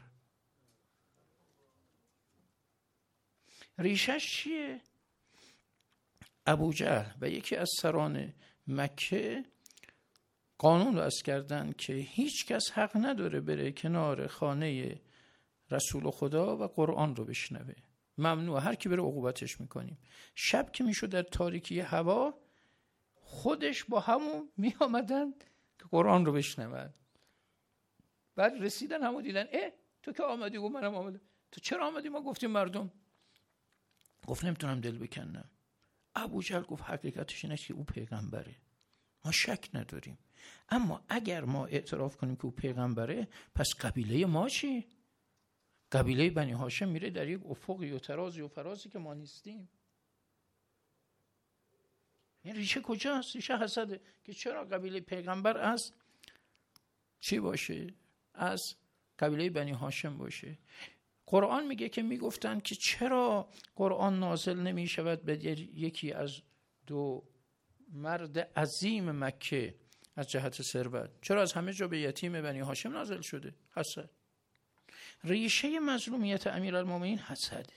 ریشش چیه؟ ابو جهل و یکی از سران مکه قانون وضع کردن که هیچ کس حق نداره بره کنار خانه رسول خدا و قرآن رو بشنوه. ممنوع، هر کی بره عقوبتش میکنیم. شب که میشد در تاریکی هوا خودش با همون می آمدن که قرآن رو بشنون. بعد رسیدن همون دیدن اه تو که آمدی؟ گفت منم آمدم. تو چرا آمدی؟ ما گفتیم مردم. گفت نمیتونم دل بکنم. ابو جهل گفت حقیقتش اینه که او پیغمبره، ما شک نداریم، اما اگر ما اعتراف کنیم که او پیغمبره پس قبیله ما چی؟ قبیله بنی هاشم میره در یک افقی و ترازی و فرازی که ما نیستیم. این ریشه کجاست؟ ریشه حسده که چرا قبیله پیغمبر از چی باشه؟ از قبیله بنی هاشم باشه. قرآن میگه که میگفتن که چرا قرآن نازل نمی شود به یکی از دو مرد عظیم مکه از جهت ثروت، چرا از همه جا به یتیم بنی هاشم نازل شده؟ حسد. ریشه مظلومیت امیرالمومنین حسده.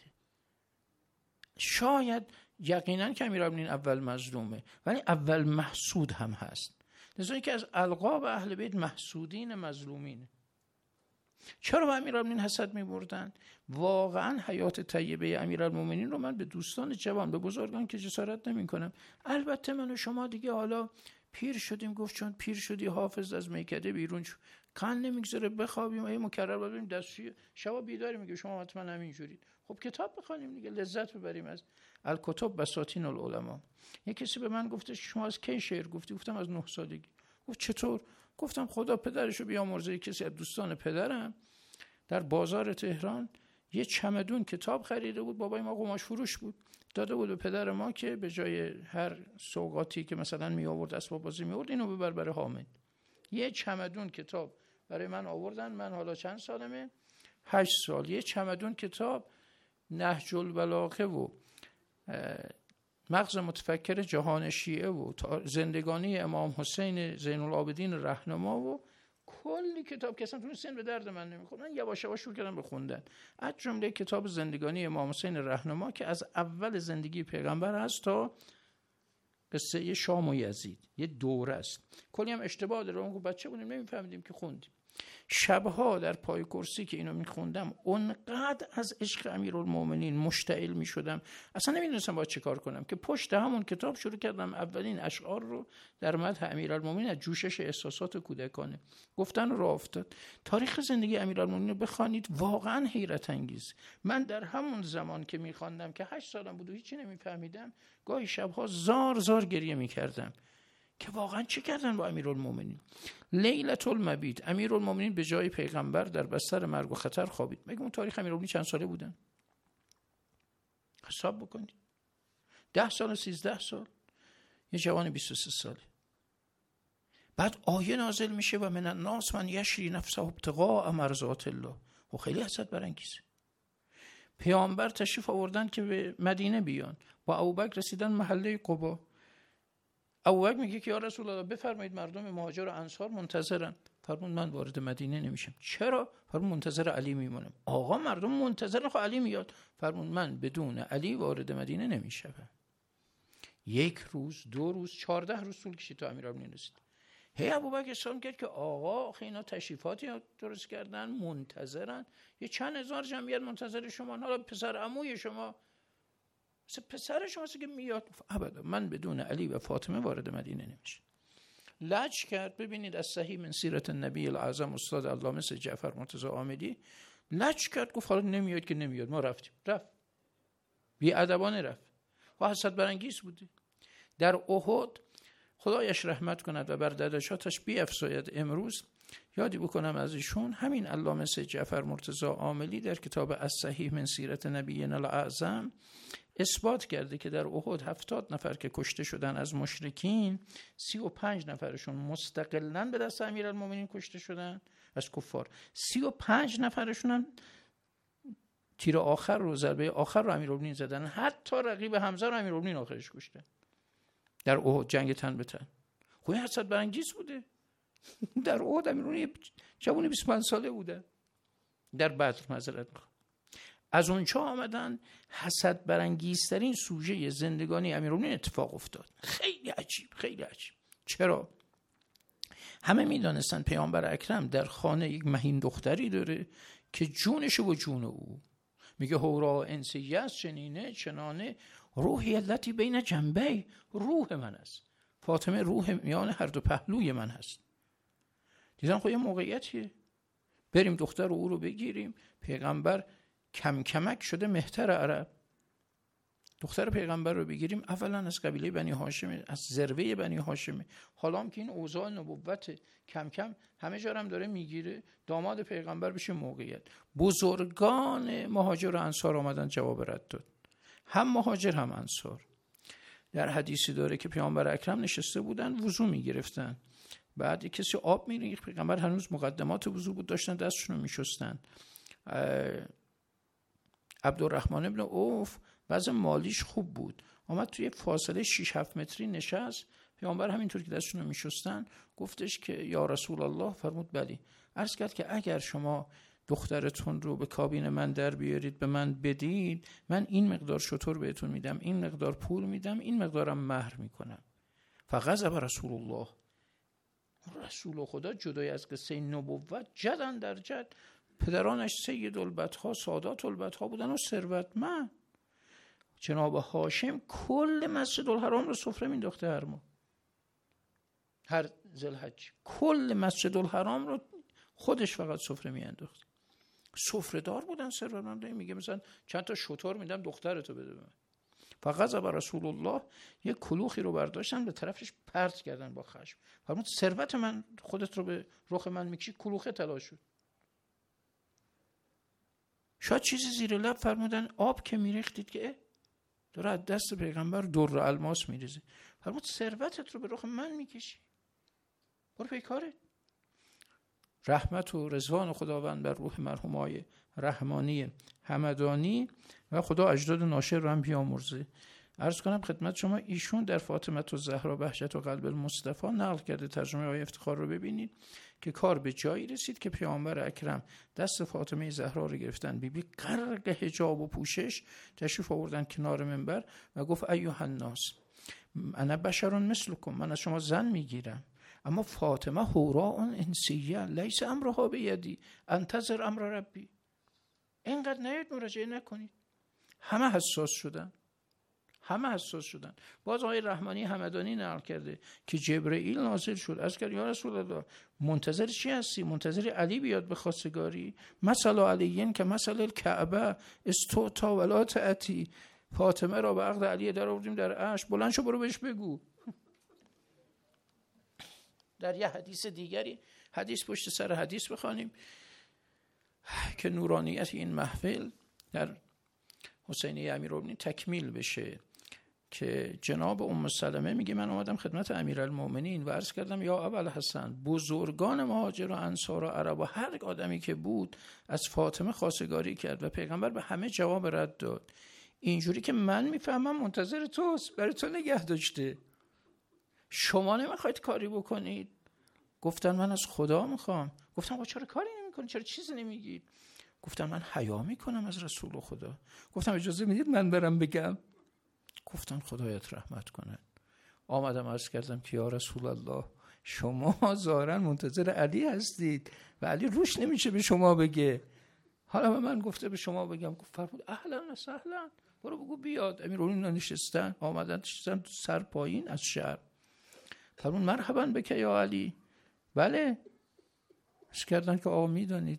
شاید یقینا که امیرالمومنین اول مظلومه ولی اول محسود هم هست. لذا که از القاب اهل بیت محسودین مظلومین. چرا به امیرالمومنین حسد می‌بردن؟ واقعا حیات طیبه امیرالمومنین رو من به دوستان جوان، به بزرگان که جسارت نمی‌کنم. البته من و شما دیگه حالا پیر شدیم، گفت چون پیر شدی حافظ از میکده بیرون شو، کان نمیگذاره بخوابیم، ای مکرر ببینیم دستشویی شب بیداری میگه شما حتما همینجورید. خب کتاب بخونیم دیگه، لذت ببریم از الکتب بساطین العلماء. یک کسی به من گفته شما از کی شعر گفتی؟ گفتم از نه سالگی. گفت چطور؟ گفتم خدا پدرشو بیامرزه. کسی از دوستان پدرم در بازار تهران یه چمدون کتاب خریده بود، بابای ما قماش فروش بود، داده بود به پدر ما که به جای هر سوغاتی که مثلا می آورد اسباب بازی می آورد اینو ببر برای حامد. یه چمدون کتاب برای من آوردن. من حالا چند سالمه؟ هشت سال. یه چمدون کتاب نهج البلاغه و مغز متفکر جهان شیعه و زندگانی امام حسین زین العابدین رهنما و کلی کتاب که اصلا تو سن به درد من نمیخورد. من یواش یواش شروع کردم به خوندن، از جمله کتاب زندگانی امام حسین رهنما که از اول زندگی پیغمبر هست تا قصه شام و یزید، یه دوره است. کلی هم اشتباه داره، اون بچه بودیم نمیفهمیدیم که خوندیم. شبها در پای کرسی که اینو میخوندم اونقدر از عشق امیرالمومنین مشتعل میشدم اصلا نمیدونستم باید چه کار کنم که پشت همون کتاب شروع کردم اولین اشعار رو در مدح امیرالمومنین از جوشش احساسات کودکانه گفتن رو افتاد. تاریخ زندگی امیرالمومنین رو بخوانید، واقعا حیرت انگیز. من در همون زمان که میخواندم که هشت سالم بود و هیچی نمیفهمیدم، گاهی شبها زار زار گریه میکردم که واقعا چه کردن با امیرالمومنین. لیلة المبیت امیرالمومنین به جای پیغمبر در بستر مرگ و خطر خوابید. مگه اون تاریخ امیرالمومنین چند ساله بودن؟ حساب بکنید. ده سال، سیزده سال، یه جوان بیست و سه ساله. بعد آیه نازل میشه و من الناس من یشری نفسه ابتغاء مرضات الله. و خیلی حسد برانگیزه. پیامبر تشریف آوردن که به مدینه بیان، با ابوبکر رسیدن محله قبا. ابوبکر میگه که یا رسول الله بفرمایید مردم مهاجر و انصار منتظرن. فرمود من وارد مدینه نمیشم. چرا؟ فرمود منتظر علی میمونم. آقا مردم منتظر خب علی میاد. فرمود من بدون علی وارد مدینه نمیشم. یک روز، دو روز، چهارده روز طول کشید تا امیرالمومنین رسید. هی ابوبکر اصرار کرد که آقا اینا تشریفاتی درست کردن، منتظرن، یه چند هزار جمعیت منتظر شما، حالا پسر عموی شما پسر شما که میاد. ابدا من بدون علی و فاطمه وارد مدینه نمیشه. لج کرد. ببینید از صحیح من سیرت النبی الاعظم استاد علامه جعفر مرتضی عاملی لج کرد، گفت حالا نمیاد که نمیاد، ما رفتیم. رفت بی ادبانه رفت و حسد برانگیز بوده. در احد خدایش رحمت کند و بر داداشاتش بیفزاید، امروز یادی بکنم از ایشون، همین علامه جعفر مرتضی عاملی در کتاب از صحیح من سیرت نبی الاعظم اثبات کرده که در احد هفتاد نفر که کشته شدن از مشرکین، سی و پنج نفرشون مستقلاً به دست امیرالمومنین کشته شدن از کفار، سی و پنج نفرشون هم تیر آخر رو، ضربه آخر رو امیرالمومنین زدن. حتی رقیب حمزه رو امیرالمومنین آخرش کشته در احد، جنگ تن به تن. خب این حسد برانگیز بوده. در احد امیرالمومنین جوانی بیست و پنج ساله بوده. در بدر معذرت میخوام. از اونجا آمدن حسد برانگیزترین سوژه زندگانی امیرالمومنین اتفاق افتاد. خیلی عجیب، خیلی عجیب. چرا؟ همه میدانستن پیامبر اکرم در خانه یک مهین دختری داره که جونش و جون او. میگه هورا انسیه است، چنینه چنانه، روحی التی بین جنبی، روح من است. فاطمه روح میان هر دو پهلوی من هست. دیدن خب یه موقعیتیه، بریم دختر او رو بگیریم. پیغمبر کم کمک شده مهتر عرب. دختر پیغمبر رو بگیریم، اولا از قبیله بنی هاشم، از ذروه بنی هاشم. حالا هم که این اوضاع نبوت کم کم همه جا هم داره میگیره، داماد پیغمبر بشه موقعیت. بزرگان مهاجر و انصار آمدن جواب رد داد، هم مهاجر هم انصار. در حدیثی داره که پیامبر اکرم نشسته بودن وضو میگرفتن، بعد کسی آب میریخت، پیغمبر هنوز مقدمات وضو بود، داشتن دستشون رو میشستن. عبدالرحمن ابن عوف وضع مالیش خوب بود، آمد توی فاصله شش هفت متری نشست. پیامبر همینطور که دستشون رو میشستن گفتش که یا رسول الله. فرمود بلی. عرض کرد که اگر شما دخترتون رو به کابین من در بیارید به من بدید، من این مقدار شتر بهتون میدم، این مقدار پول میدم، این مقدارم مهر میکنم. فغضب رسول الله. رسول خدا جدای از قصه نبوت جدن در جد پدرانش سید البطحا سادات البطحا بودن و ثروتمند. جناب هاشم کل مسجد الحرام رو سفره مینداخته هر ماه، هر ذوالحج کل مسجد الحرام رو خودش فقط سفره میانداخت. سفره دار بودن، ثروتمند. میگه مثلا چند تا شتر میدم دخترتو بده به من. فقط زبر رسول الله یه کلوخی رو برداشتن به طرفش پرت کردن با خشم. فرمود ثروت من خودت رو به رخ من میکشی، کلوخه طلا شد. شاید چیزی زیر لب فرمودن آب که میریختید که داره از دست پیغمبر در الماس میریزه. فرمود ثروتت رو به رخ من میکشی، برو پی کارت. رحمت و رضوان خداوند بر روح مرحومای رحمانی همدانی و خدا اجداد ناشر رو هم بیامرزه. عرض کنم خدمت شما ایشون در فاطمه الزهرا بهجت و قلب المصطفی نقل کرده، ترجمه آیه افتخار رو ببینید که کار به جایی رسید که پیامبر اکرم دست فاطمه زهرا رو گرفتن، بی بی غرق حجاب و پوشش تشریف آوردن کنار منبر و گفت ایها الناس انا بشر مثلکم، من از شما زن میگیرم، اما فاطمه حوراء انسیه لیس امرها بیدی انتظر امر ربی. اینقدر نیاید مراجعه نکنید. همه حساس شدن، همه حساس شدن. باز آقای رحمانی همدانی نقل کرده که جبرئیل نازل شد از کرد یا رسول الله منتظر چی هستی؟ منتظر علی بیاد به خواستگاری؟ مثل علیین که مثل الکعبه استوتا ولا تأتی. فاطمه را به عقد علی در آوردیم در عشق، بلند شو برو بهش بگو. در یه حدیث دیگری، حدیث پشت سر حدیث بخوانیم که نورانیت این محفل در حسینیه امیرالمومنین تکمیل بشه، که جناب ام سلمه میگه من اومدم خدمت امیرالمومنین و عرض کردم یا ابوالحسن بزرگان مهاجر و انصار و عرب و هر آدمی که بود از فاطمه خواستگاری کرد و پیغمبر به همه جواب رد داد. اینجوری که من میفهمم منتظر توست، برای تو نگه داشته، شما نمیخواید کاری بکنید. گفتن من از خدا میخوام. گفتم چرا کاری نمیکنید، چرا چیزی نمیگید؟ گفتم من حیا میکنم از رسول خدا. گفتم اجازه میدید من برم بگم؟ گفتن خدایت رحمت کنه. آمدم عرض کردم که یا رسول الله شما ظاهرا منتظر علی هستید و علی روش نمیشه به شما بگه، حالا به من گفته به شما بگم. گفت فرمود اهلا و سهلا، برو بگو بیاد. امیرالمومنین نشستن، آمدن نشستن سر پایین از شهر. فرمود مرحبا بک یا علی. بله. عرض کردن که آقا میدانید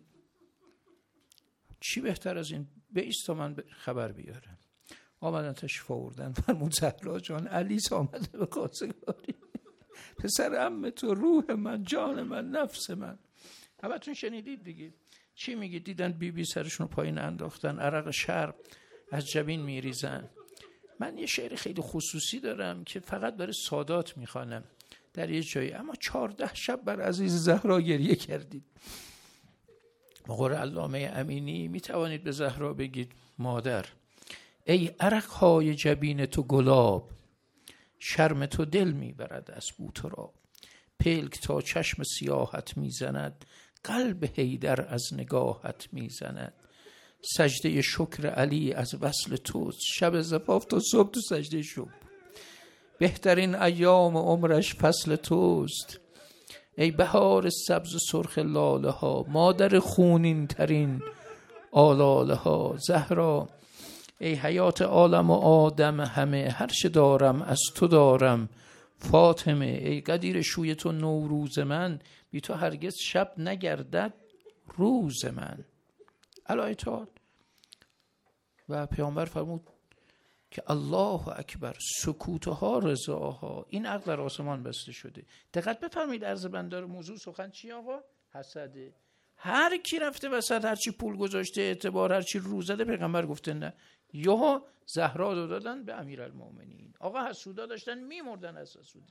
چی بهتر از این، بایست تا من خبر بیارم. آمدن تشریف آوردن. فرمود زهرا جان علی آمده به خواستگاری، پسر عم تو، روح من، جان من، نفس من. همتون شنیدید دیگه چی میگه. دیدن بی بی سرشون رو پایین انداختن، عرق شرب از جبین میریزن. من یه شعر خیلی خصوصی دارم که فقط برای سادات میخوانم در یه جایی، اما چهارده شب بر عزیز زهرا گریه کردید. مقر علامه امینی میتوانید به زهرا بگید مادر ای عرقهای جبین تو گلاب، شرم تو دل میبرد از بو تراب. پلک تا چشم سیاحت میزند، قلب حیدر از نگاهت میزند. سجده شکر علی از وصل توست، شب زفاف تا صبح تو سجده شکر. بهترین ایام عمرش فصل توست، ای بهار سبز سرخ لاله ها، مادر خونین ترین آلاله ها. زهرا ای حیات عالم و آدم همه، هر چه دارم از تو دارم. فاطمه ای قدیر شوی تو نوروز من، بی تو هرگز شب نگردد روز من. الایتال. و پیامبر فرمود که الله اکبر، سکوتها رضاها. این عقل در آسمان بسته شده. دقت بفرمایید عرض بندار موضوع سخن چی آقا؟ حسده. هر کی رفته وسط، هر چی پول گذاشته، اعتبار، هر چی رو زده، پیغمبر گفته نه. یا زهرا رو دادن به امیرالمومنین. آقا حسودا داشتن میمردن از حسودی،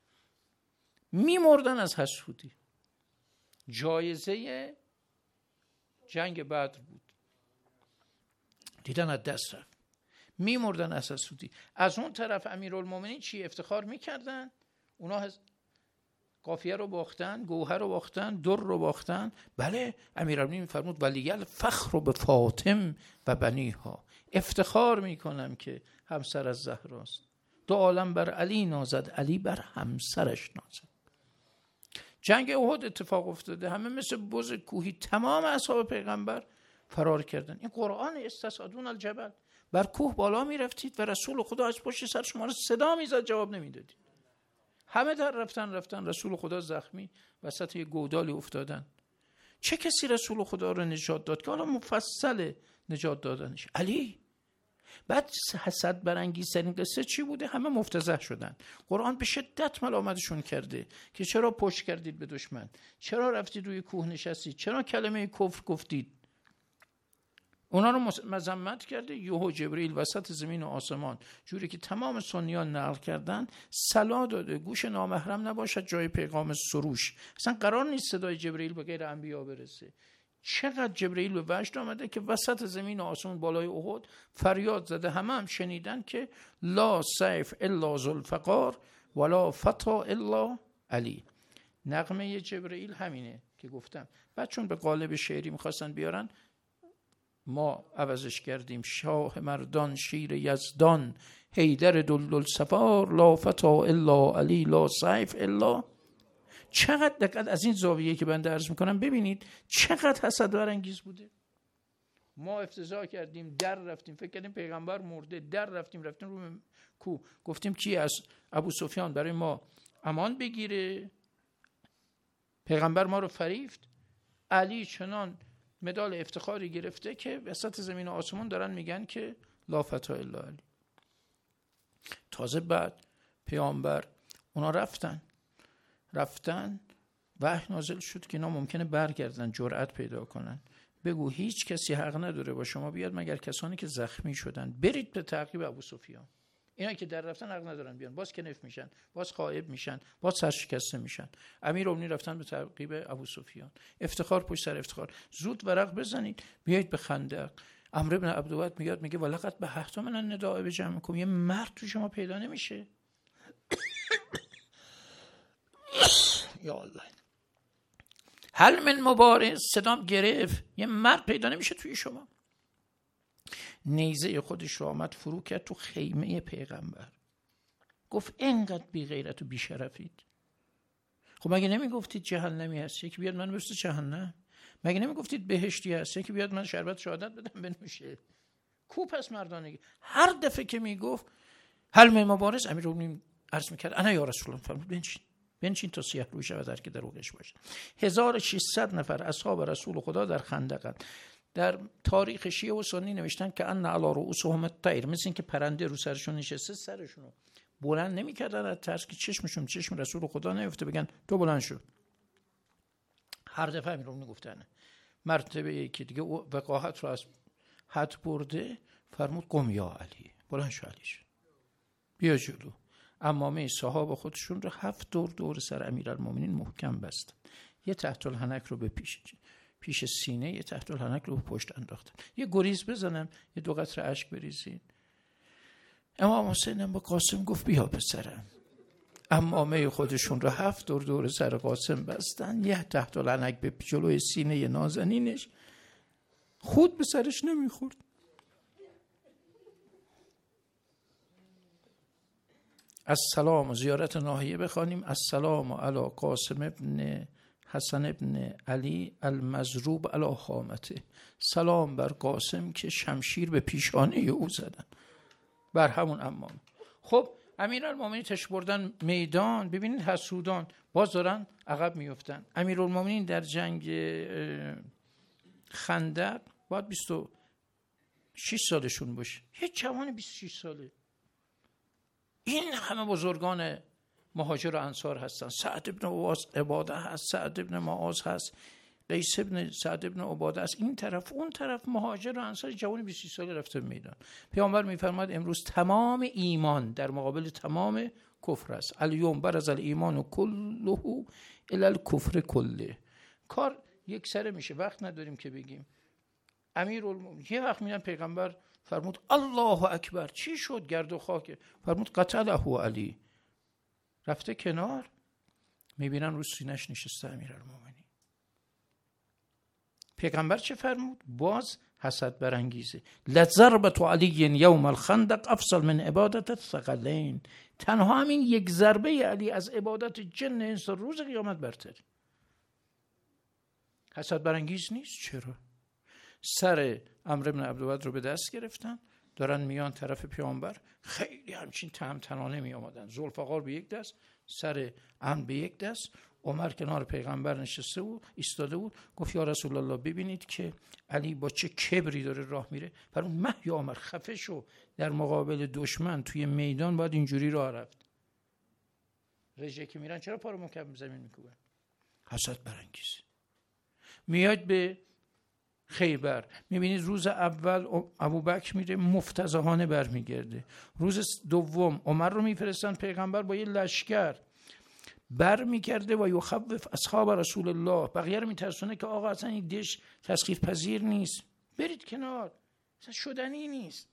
میمردن از حسودی. جایزه جنگ بدر بود، دیدن از دست رفت، میمردن از حسودی. از اون طرف امیرالمومنین چی افتخار میکردن؟ اونا قافیه رو باختن، گوهر رو باختن، در رو باختن. بله امیرالمومنین فرمود ولیل فخر به فاطم و بنیها، افتخار میکنم که همسر از زهراست. دو عالم بر علی نازد، علی بر همسرش نازد. جنگ احد اتفاق افتاده، همه مثل بز کوهی تمام اصحاب پیغمبر فرار کردن. این قرآن استصعدون الجبل، بر کوه بالا میرفتید و رسول خدا از پشت سر شما رو صدا میزد جواب نمیدادید. همه در رفتن رفتن رسول خدا زخمی وسط یه گودالی افتادن. چه کسی رسول خدا رو نجات داد که حالا مفصل نجات دادنش؟ علی. بعد حسد برانگیزترین قصه چی بوده؟ همه مفتضح شدن. قرآن به شدت ملامتشون کرده که چرا پشت کردید به دشمن، چرا رفتید روی کوه نشستید، چرا کلمه کفر گفتید. اونا رو مذمت کرده. یهو جبرئیل وسط زمین و آسمان جوری که تمام سنیان نقل کردن صلا داده گوش نامحرم نباشد جای پیغام سروش. اصلا قرار نیست صدای جبرئیل به غیر انبیا برسه. چقدر جبرئیل به وجد آمده که وسط زمین و آسمان بالای احد فریاد زده، همه هم شنیدن که لا سیف الا ذوالفقار ولا فتا الا علی. نغمه جبرئیل همینه که گفتم. بعد چون به قالب شعری میخواستن بیارن ما عوضش کردیم. شاه مردان شیر یزدان حیدر دلدل سفار لا فتا الا علی لا سیف الا. چقدر دقت از این زاویه که بنده عرض میکنم ببینید چقدر حسد برانگیز بوده. ما افتضاح کردیم، در رفتیم، فکر کردیم پیغمبر مرده، در رفتیم رفتیم رو کو گفتیم کی از ابو سفیان برای ما امان بگیره. پیغمبر ما رو فریفت. علی چنان مدال افتخاری گرفته که وسط زمین و آسمان دارن میگن که لا فتا الا علی. تازه بعد پیامبر اونا رفتن رفتن وحی نازل شد که اینا ممکنه برگردن، جرأت پیدا کنن. بگو هیچ کسی حق نداره با شما بیاد مگر کسانی که زخمی شدن. برید به تعقیب ابو سفیان. اینا که در رفتن حق ندارن بیان، باز کنف میشن، باز غایب میشن، باز سرشکسته میشن. امیرالمومنین رفتن به تعقیب ابو سفیان. افتخار پشت سر افتخار. زود ورق بزنید بیایید به خندق. عمرو بن عبدود میاد میگه ولقد به حتی من النداء بجمعکم. یه مرد تو شما پیدا نمیشه. یا الله. هل من مبارز، صدام گرفت، یه مرد پیدا نمیشه توی شما. نیزه خودش رو آمد فرو کرد تو خیمه پیغمبر. گفت اینقدر بی غیرت و بی شرفید. خب مگه نمیگفتید جهنمی هست یکی بیاد من برسه جهنم؟ مگه نمیگفتید بهشتی هست یکی بیاد من شربت شهادت بدم بنوشه؟ کو پس مردانگی؟ هر دفعه که میگفت هل من مبارز، امیرالمومنین عرض میکرد انا یا رسول الله، فرمود بنشین بنشین تا سیاه روی شود هر که در اوقش باشه. هزار و ششصد نفر اصحاب رسول خدا در خندقن. در تاریخ شیعه و سنی نوشتن که ان علی رؤوسهم الطیر، مثل این که پرنده رو سرشون نشسته سرشونو بلند نمی‌کردن از ترس که چشمشون چشم رسول خدا نیفته بگن تو بلند شو. هر دفعه امیرالمومنین گفتن مرتبه یکی دیگه وقاحت رو از حد برده، فرمود قم یا علی، بلند شو علی شو. بیا جلو. عمامه صحابه خودشون رو هفت دور دور سر امیرالمومنین محکم بستن. یه تحت الحنک رو به پیش پیش سینه، یه تحت الحنک رو به پشت انداختن. یه گریز بزنم، یه دو قطره اشک بریزین. امام حسین با قاسم گفت بیا پسرم. عمامه خودشون رو هفت دور دور سر قاسم بستن، یه تحت الحنک به جلوی سینه نازنینش. خود به سرش نمیخورد. السلام، زیارت ناحیه بخوانیم. السلام علی قاسم ابن حسن ابن علی المضروب علی خامته. سلام بر قاسم که شمشیر به پیشانه او زدن، بر همون امام. خب امیرالمومنین تش بردن میدان. ببینید حسودان باز دارن عقب میفتن. امیرالمومنین در جنگ خندق باید بیست و شش سالشون باشه، یه جوان بیست و شش ساله. این همه بزرگان مهاجر و انصار هستن. سعد ابن عباده هست، سعد ابن معاذ هست، قیس ابن سعد ابن عباده است. این طرف اون طرف مهاجر و انصار، جوان بیست و شش ساله رفته میدان. پیامبر میفرماد امروز تمام ایمان در مقابل تمام کفر است. الیوم برز الایمان کله الی الکفر کله. کار یک سره میشه، وقت نداریم که بگیم. امیرالمومنین یه وقت میگن پیغمبر فرمود الله اکبر، چی شد؟ گرد و خاک. فرمود قتله علی. رفته کنار، میبینن رو سینه‌اش نشسته امیرالمومنین. پیغمبر چه فرمود؟ باز حسد برانگیزه. لضربة علی یوم الخندق افضل من عبادت الثقلین. تنها همین یک ضربه علی از عبادت جن انس روز قیامت برتره. حسد برانگیز نیست. چرا؟ سر عمرو بن عبدود رو به دست گرفتن، دارن میان طرف پیامبر، خیلی همچین تهمتنانه می آمدن. ذوالفقار به یک دست، سر عمرو به یک دست. عمر کنار پیغمبر نشسته بود، ایستاده بود، گفت یا رسول الله ببینید که علی با چه کبری داره راه میره. پر اون مه یا عمر خفه شو، در مقابل دشمن توی میدان باید اینجوری راه رفت. رژه که میرن چرا پا رو محکم زمین میکوبن؟ حسد برانگیز. میاد به خیبر، میبینید روز اول ابوبکر میره مفتضحانه برمیگرده، روز دوم عمر رو میفرستن پیغمبر با یه لشکر برمیگرده و یخوف اصحاب رسول الله، بقیه رو میترسونه که آقا اصلا این دش تسخیر پذیر نیست، برید کنار، اصلا شدنی نیست.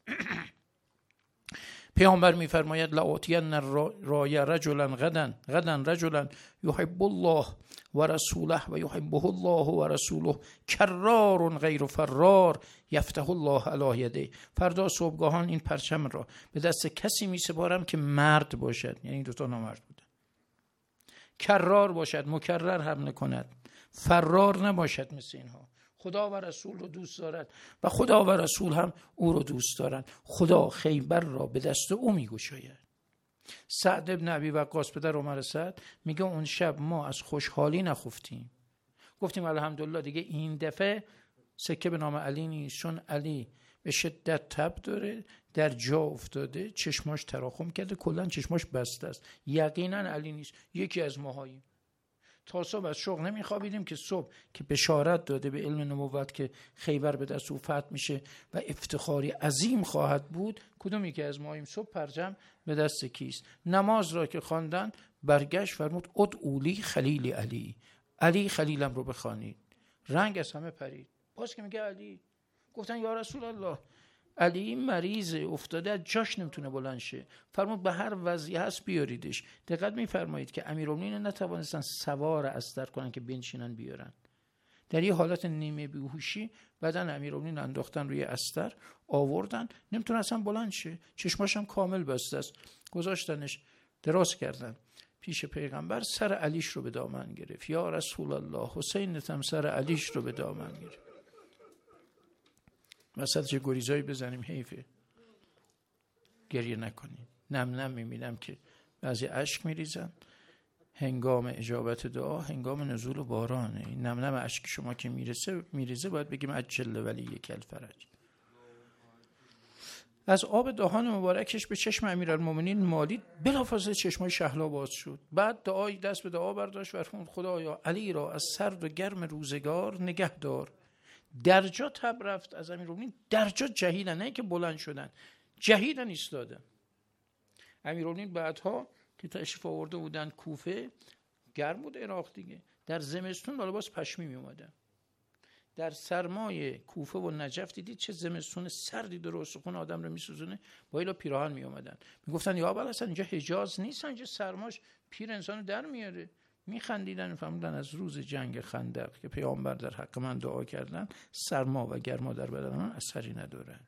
پیامبر میفرماید لآتین رای رجلا غدا غدا رجلا یحب الله و رسوله و یحبه الله و رسوله کرار غیر فرار یفتح الله علی یده. فردا صبحگاهان این پرچم را به دست کسی میسپارم که مرد باشد، یعنی دو تا نامرد بودن، کرار باشد، مکرر حمله کند، فرار نباشد مثل اینها. خدا و رسول رو دوست دارد و خدا و رسول هم او رو دوست دارند. خدا خیبر را به دست او میگشاید. سعد ابن ابی وقاص پدر عمر سعد میگه اون شب ما از خوشحالی نخفتیم، گفتیم الحمدلله دیگه این دفعه سکه به نام علی نیست، چون علی به شدت تب داره، در جا افتاده، چشماش تراخم کرده، کلا چشماش بسته است، یقینا علی نیست، یکی از ماهاییم. تا صبح از شوق نمیخوابیدیم که صبح که بشارت داده به علم نبوت که خیبر به دست او فتح میشه و افتخاری عظیم خواهد بود، کدوم یکی از ماهاییم؟ صبح پرچم به دست کیست. نماز را که خواندن برگشت فرمود ادعولی خلیل علی، علی خلیلم رو بخوانید. رنگ از همه پرید. باز که میگه علی، گفتن یا رسول الله علی مریضه، افتاده از جاش نمیتونه بلند شه. فرمود به هر وضعی هست بیاریدش. دقت میفرمایید که امیرالمومنین نتوانستن سوار استر کنن که بنشینن بیارن. در یه حالت نیمه بیهوشی بدن امیرالمومنین انداختن روی استر، آوردن، نمیتونه اصلا بلند شه، چشماش هم کامل بسته است. گذاشتنش، دراز کردن پیش پیغمبر، سر علیش رو به دامن گرفت. یا رسول الله حسین هم سر علیش رو به دامن گرفت. مثلا چه گریزایی بزنیم حیفه، گریه نکنیم. نم نم میبینم که بعضی اشک میریزن هنگام اجابت دعا، هنگام نزول بارانه. این نم نم اشک شما که میرسه میریزه باید بگیم عجل ولی یک الفرج. از آب دهان مبارکش به چشم امیرالمومنین مالید، بلافاصله چشمای شهلا باز شد. بعد دعای دست به دعا برداشت و فرمود خدایا علی را از سرد و گرم روزگار نگه دار. درجا تب رفت از امیرالمومنین، درجا جهیدن، نه که بلند شدن، جهیدن ایستادن. امیرالمومنین بعدها که تشریف آورده بودن کوفه، گرم بود عراق دیگه، در زمستون بالا باز پشمی می اومدن. در سرمای کوفه و نجف دیدید چه زمستون سردی داره، استخون آدم رو میسوزونه، با ایلا پیراهن می اومدن. میگفتن یا ابوالحسن اینجا حجاز نیست، اینجا سرماش پیر انسانو در میاره. میخندیدن، فهمیدن از روز جنگ خندق که پیامبر در حق من دعا کردن، سرما و گرما در بدن من اثری نداره.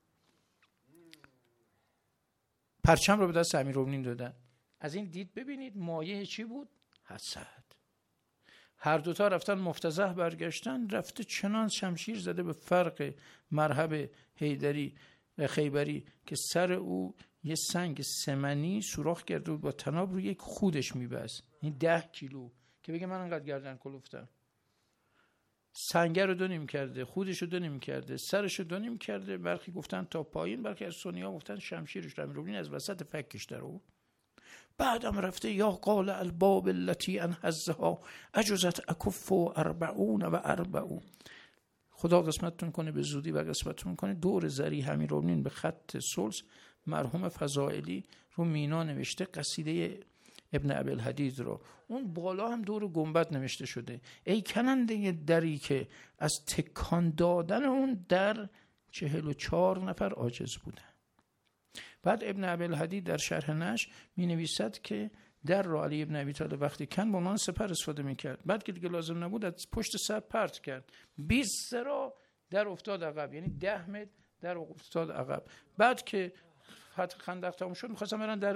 پرچم رو به دست امیرالمومنین دادن. از این دید ببینید مایه چی بود؟ حسد. هر دوتا رفتن مفتضح برگشتن، رفته چنان شمشیر زده به فرق مرحب حیدری و خیبری که سر او یه سنگ سمنی سوراخ کرده بود با طناب، روی یک خودش میبست، این ده کیلو، که بگه من انقدر گردن کلفتم. سنگر رو دو نیم کرده، خودش رو دو نیم کرده، سرش رو دو نیم کرده، برخی گفتن تا پایین، برخی از سنی‌ها گفتن شمشیرش رو امیرالمومنین از وسط فکش در آورد. بعدم رفته یا قال الباب التي انحزها اجزت اکف و اربعون و اربعون. خدا قسمتتون کنه به زودی و قسمتتون کنه دور زری امیرالمومنین به خط ثلث مرحوم فضائلی رو مینا نوشته قصیده ابن ابی‌الحدید رو، اون بالا هم دور گنبد نوشته شده ای کننده دری که از تکان دادن اون در چهل و چهار نفر عاجز بودن. بعد ابن ابی‌الحدید در شرح نش می نویسد که در را علی ابن ابی طالب وقتی کن با من سپر استفاده میکرد، بعد که دیگه لازم نبود از پشت سر پرت کرد، بیست ذراع در افتاد عقب، یعنی ده متر در افتاد عقب. بعد که فتح خندق تموم شد می‌خواستن برن در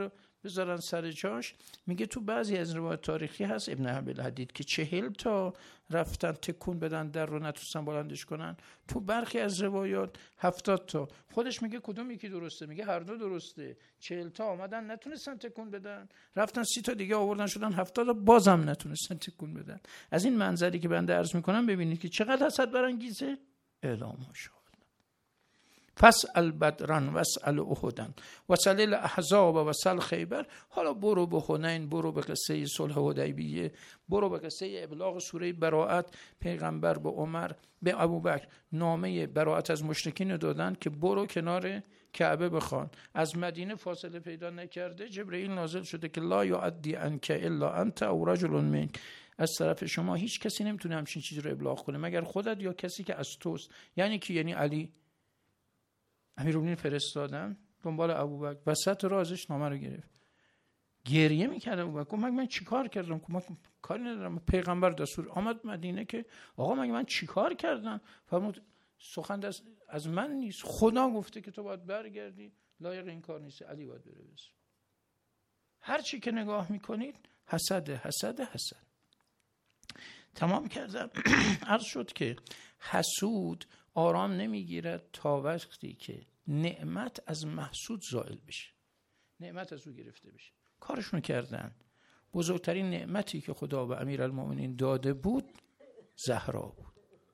بذارن سر جاش. میگه تو بعضی از روایات تاریخی هست ابن ابی‌الحدید که چهل تا رفتن تکون بدن در رو نتونستن بلندش کنن. تو برخی از روایات هفتاد تا. خودش میگه کدوم یکی درسته؟ میگه هر دو درسته. چهل تا آمدن نتونستن تکون بدن، رفتن سی تا دیگه آوردن شدن هفتاد تا، بازم نتونستن تکون بدن. از این منظری که بنده عرض میکنم ببینید که چقدر حسد برانگیزه. اعلام شد فسأل بدرن وسأل احدن وسأل الاحزاب وسأل خیبر. حالا برو به حنین، برو به قصه صلح حدیبیه، برو به قصه ابلاغ سوره براءت. پیغمبر به عمر به ابوبکر نامه براءت از مشرکین دادن که برو کنار کعبه بخوان. از مدینه فاصله پیدا نکرده، جبرئیل نازل شده که لا یعدی عنک الا انت او رجل منک، از طرف شما هیچ کسی نمیتونه همچین چیزی رو ابلاغ کنه مگر خودت یا کسی که از توست. یعنی کی؟ یعنی علی. امیرالمومنین فرستادن دنبال ابوبکر، وسط رازش نامه رو گرفت، گریه میکرد ابوبکر. گفت مگه من چیکار کردم؟ من کاری ندارم. پیغمبر دستور آمد مدینه که آقا مگه من چیکار کردم؟ فرمود سخن دست از من نیست، خدا گفته که تو باید برگردی، لایق این کار نیست، علی باید بره بس. هر چی که نگاه میکنید حسد حسد حسد. تمام کردم. عرض شد که حسود آرام نمیگیرد تا وقتی که نعمت از محسود زائل بشه، نعمت از او گرفته بشه. کارشون کردن. بزرگترین نعمتی که خدا به امیرالمومنین داده بود زهرا بود.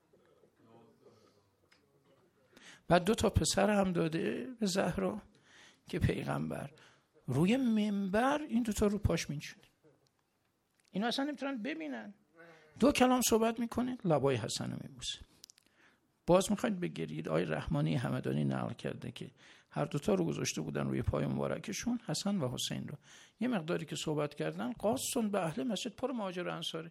بعد دو تا پسر هم داده به زهرا که پیغمبر روی منبر این دو تا رو پاش می‌نشونه. اینا اصلا نمیتونن ببینن. دو کلام صحبت میکنه، لبای حسن رو میبوسه. باز میخواید بگرید، آی رحمانی همدانی نقل کرده که هر دوتا رو گذاشته بودن روی پای مبارکشون، حسن و حسین رو. یه مقداری که صحبت کردن، قاصون به اهل مسجد پر مهاجر و انصاری.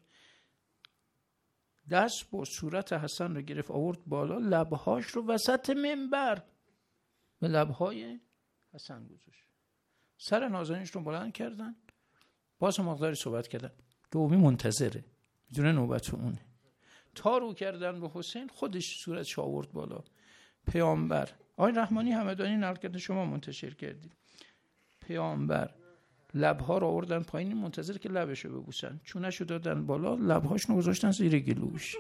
دست با صورت حسن رو گرفت آورد بالا، لبهاش رو وسط منبر به لبهای حسن گذاشت. سر نازنینش رو بلند کردن، باز مقداری صحبت کردن. دومی منتظره، میدونه نوبت اونه. تا رو کردن به حسین، خودش صورتش آورد بالا. پیامبر آقای رحمانی همدانی نقل کرده، شما منتشر کردید. پیامبر لبها رو آوردن پایین، منتظر که لبشو ببوسن. چونشو دادن بالا، لبهاشونو گذاشتن زیر گلوش.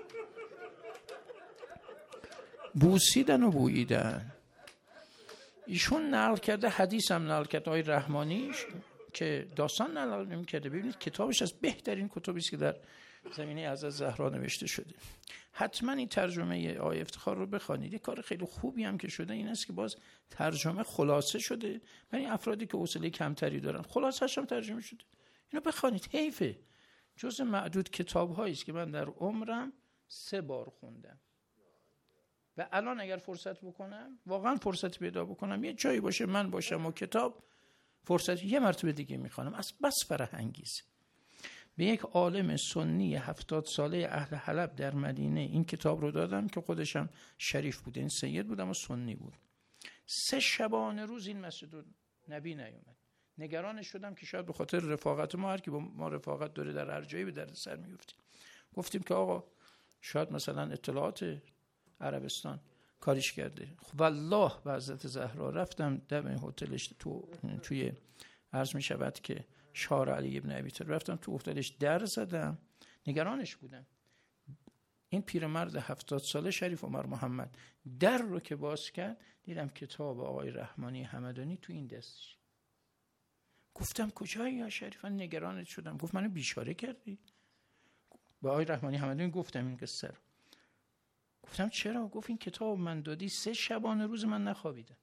بوسیدن و بوییدن. ایشون نقل کرده، حدیث هم نقل کرده آقای رحمانی که داستان نقل نمی‌کرده. ببینید کتابش از بهترین کتابی است که در زمینه از زهرا نوشته شده. حتما این ترجمه آیه افتخار رو بخوانید. یه کار خیلی خوبی هم که شده این است که باز ترجمه خلاصه شده برای افرادی که حوصله کمتری دارن. خلاصه‌اش هم ترجمه شده. اینو بخوانید، حیفه. جز معدود کتاب‌هایی است که من در عمرم سه بار خوندم. و الان اگر فرصت بکنم، واقعا فرصت پیدا بکنم، یه جایی باشه من باشم و کتاب، فرصت یه مرتبه دیگه میخوانم. از بس فرهنگیست. به یک عالم سنی هفتاد ساله اهل حلب در مدینه این کتاب رو دادم که خودشم شریف بود، این سید بودم و سنی بود. سه شبانه روز این مسجد نبی نیومد. نگرانش شدم که شاید به خاطر رفاقت ما، هر کی با ما رفاقت داره در هر جایی به درد سر میفتیم. گفتیم که آقا شاید مثلا اطلاعات عربستان کاریش کرده. والله به حضرت زهرا رفتم دم هتلش تو توی عرض می شود که شهر علی ابن ابی طالب، رفتم تو هتلش در زدم، نگرانش بودم. این پیرمرد هفتاد ساله شریف عمر محمد در رو که باز کرد، دیدم کتاب آقای رحمانی همدانی تو این دستش. گفتم کجایی یا شریف؟ من نگرانت شدم. گفت منو بیچاره کردی. به آقای رحمانی همدانی گفتم این قصه رو. گفتم چرا؟ گفت این کتاب من دادی، سه شبانه روز من نخوابیدم،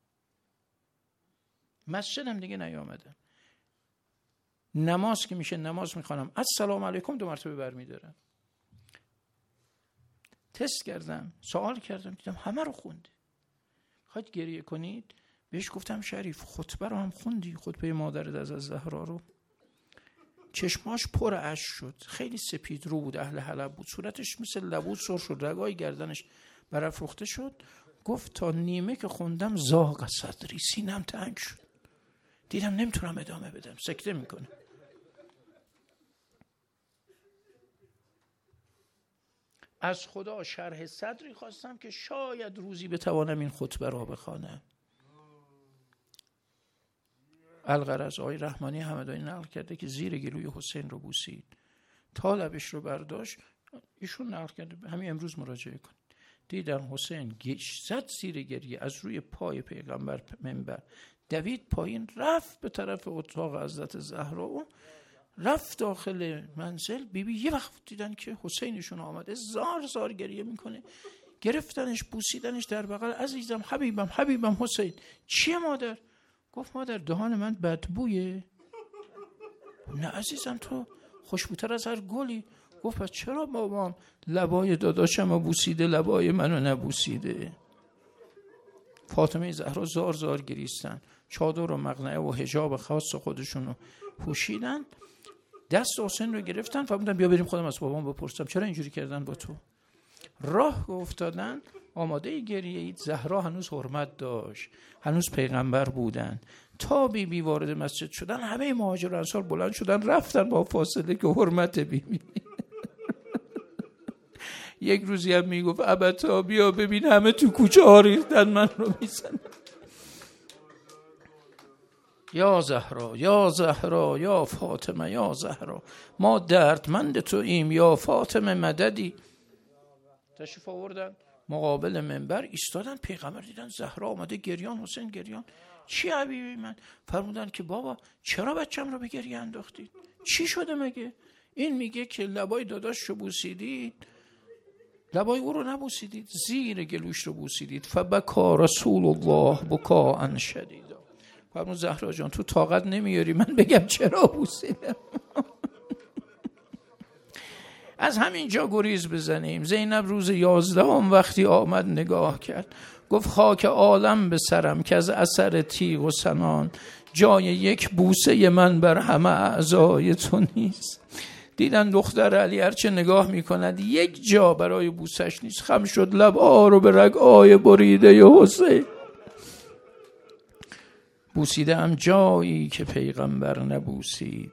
مسجدم دیگه نیامدم، نماز که میشه نماز میخوانم السلام علیکم دو مرتبه برمیدارم. تست کردم، سوال کردم، دیدم همه رو خونده. خواهید گریه کنید؟ بهش گفتم شریف خطبه رو هم خوندی؟ خطبه مادرت از زهرا رو؟ چشماش پر اشک شد، خیلی سپید رو بود، اهل حلب بود، صورتش مثل لبود سرخ شد، رگای گردنش برافروخته شد. گفت تا نیمه که خوندم زاغ صدری، سینم تنگ شد، دیدم نمیتونم ادامه بدم، سکته میکنه. از خدا شرح صدری خواستم که شاید روزی بتوانم این خطبه را بخوانم. الغرض آقای رحمانی همدانی نقل کرده که زیر گلوی حسین رو بوسید تا لبش رو برداشت. ایشون نقل کرده، همین امروز مراجعه کن. دیدن حسین گیش زد زیر گریه، از روی پای پیغمبر منبر دوید پایین، رفت به طرف اتاق حضرت زهرا و رفت داخل منزل. بیبی یه وقت دیدن که حسینشون آمده، زار زار گریه میکنه، گرفتنش بوسیدنش در بغل. عزیزم، حبیبم، حبیبم حسین. چیه مادر؟ گفت مادر دهان من بدبویه. نه عزیزم، تو خوشبوتر از هر گلی. گفت پس چرا بابام لبای داداشم بوسیده لبای منو نبوسیده؟ فاطمه زهرا زار زار گریستن، چادر و مقنعه و حجاب خاص خودشونو پوشیدن، دست حسین رو گرفتن، فرمودن بیا بریم خودم از بابام بپرسم چرا اینجوری کردن با تو. راه افتادن، آماده گریه اید. زهرا هنوز حرمت داشت، هنوز پیغمبر بودن. تا بی بی وارد مسجد شدن، همه مهاجر و انصار بلند شدن رفتن با فاصله که حرمت بی. یک روزی هم میگفت ابتا بیا ببین همه تو کوچه ها ریختن من رو میزنن. یا زهرا، یا زهرا، یا فاطمه، یا زهرا، ما دردمند تو ایم، یا فاطمه مددی. تشریف آوردن مقابل منبر ایستادن. پیغمبر دیدن زهرا آمده گریان، حسین گریان. چی حبیبی من؟ فرمودن که بابا چرا بچم رو به گریه انداختید؟ چی شده مگه؟ این میگه که لبای داداش رو بوسیدید، لبای او رو نبوسیدید، زیر گلوش رو بوسیدید. فبکا رسول الله بکاء شدیدا. فرمود زهرا جان تو طاقت نمیاری من بگم چرا بوسیدم. از همین جا گریز بزنیم. زینب روز یازدهم وقتی آمد نگاه کرد، گفت خاک عالم به سرم که از اثر تیغ و سنان جای یک بوسه من بر همه اعضای تو نیست. دیدن دختر علی هرچه نگاه میکند یک جا برای بوسش نیست. خم شد لب آرو به رگ آی بریده ی حسین. بوسیده ام جایی که پیغمبر نبوسید،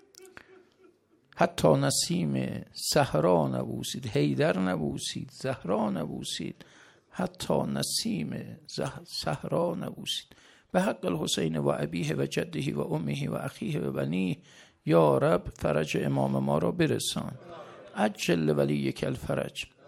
حتی نسیم صحرا نبوسید، حیدر نبوسید، زهرا نبوسید، حتی نسیم صحرا نبوسید. به حق الحسین و ابیه و جده و امه و اخیه و بنیه، یا رب فرج امام ما را برسان، عجل ولیک الفرج.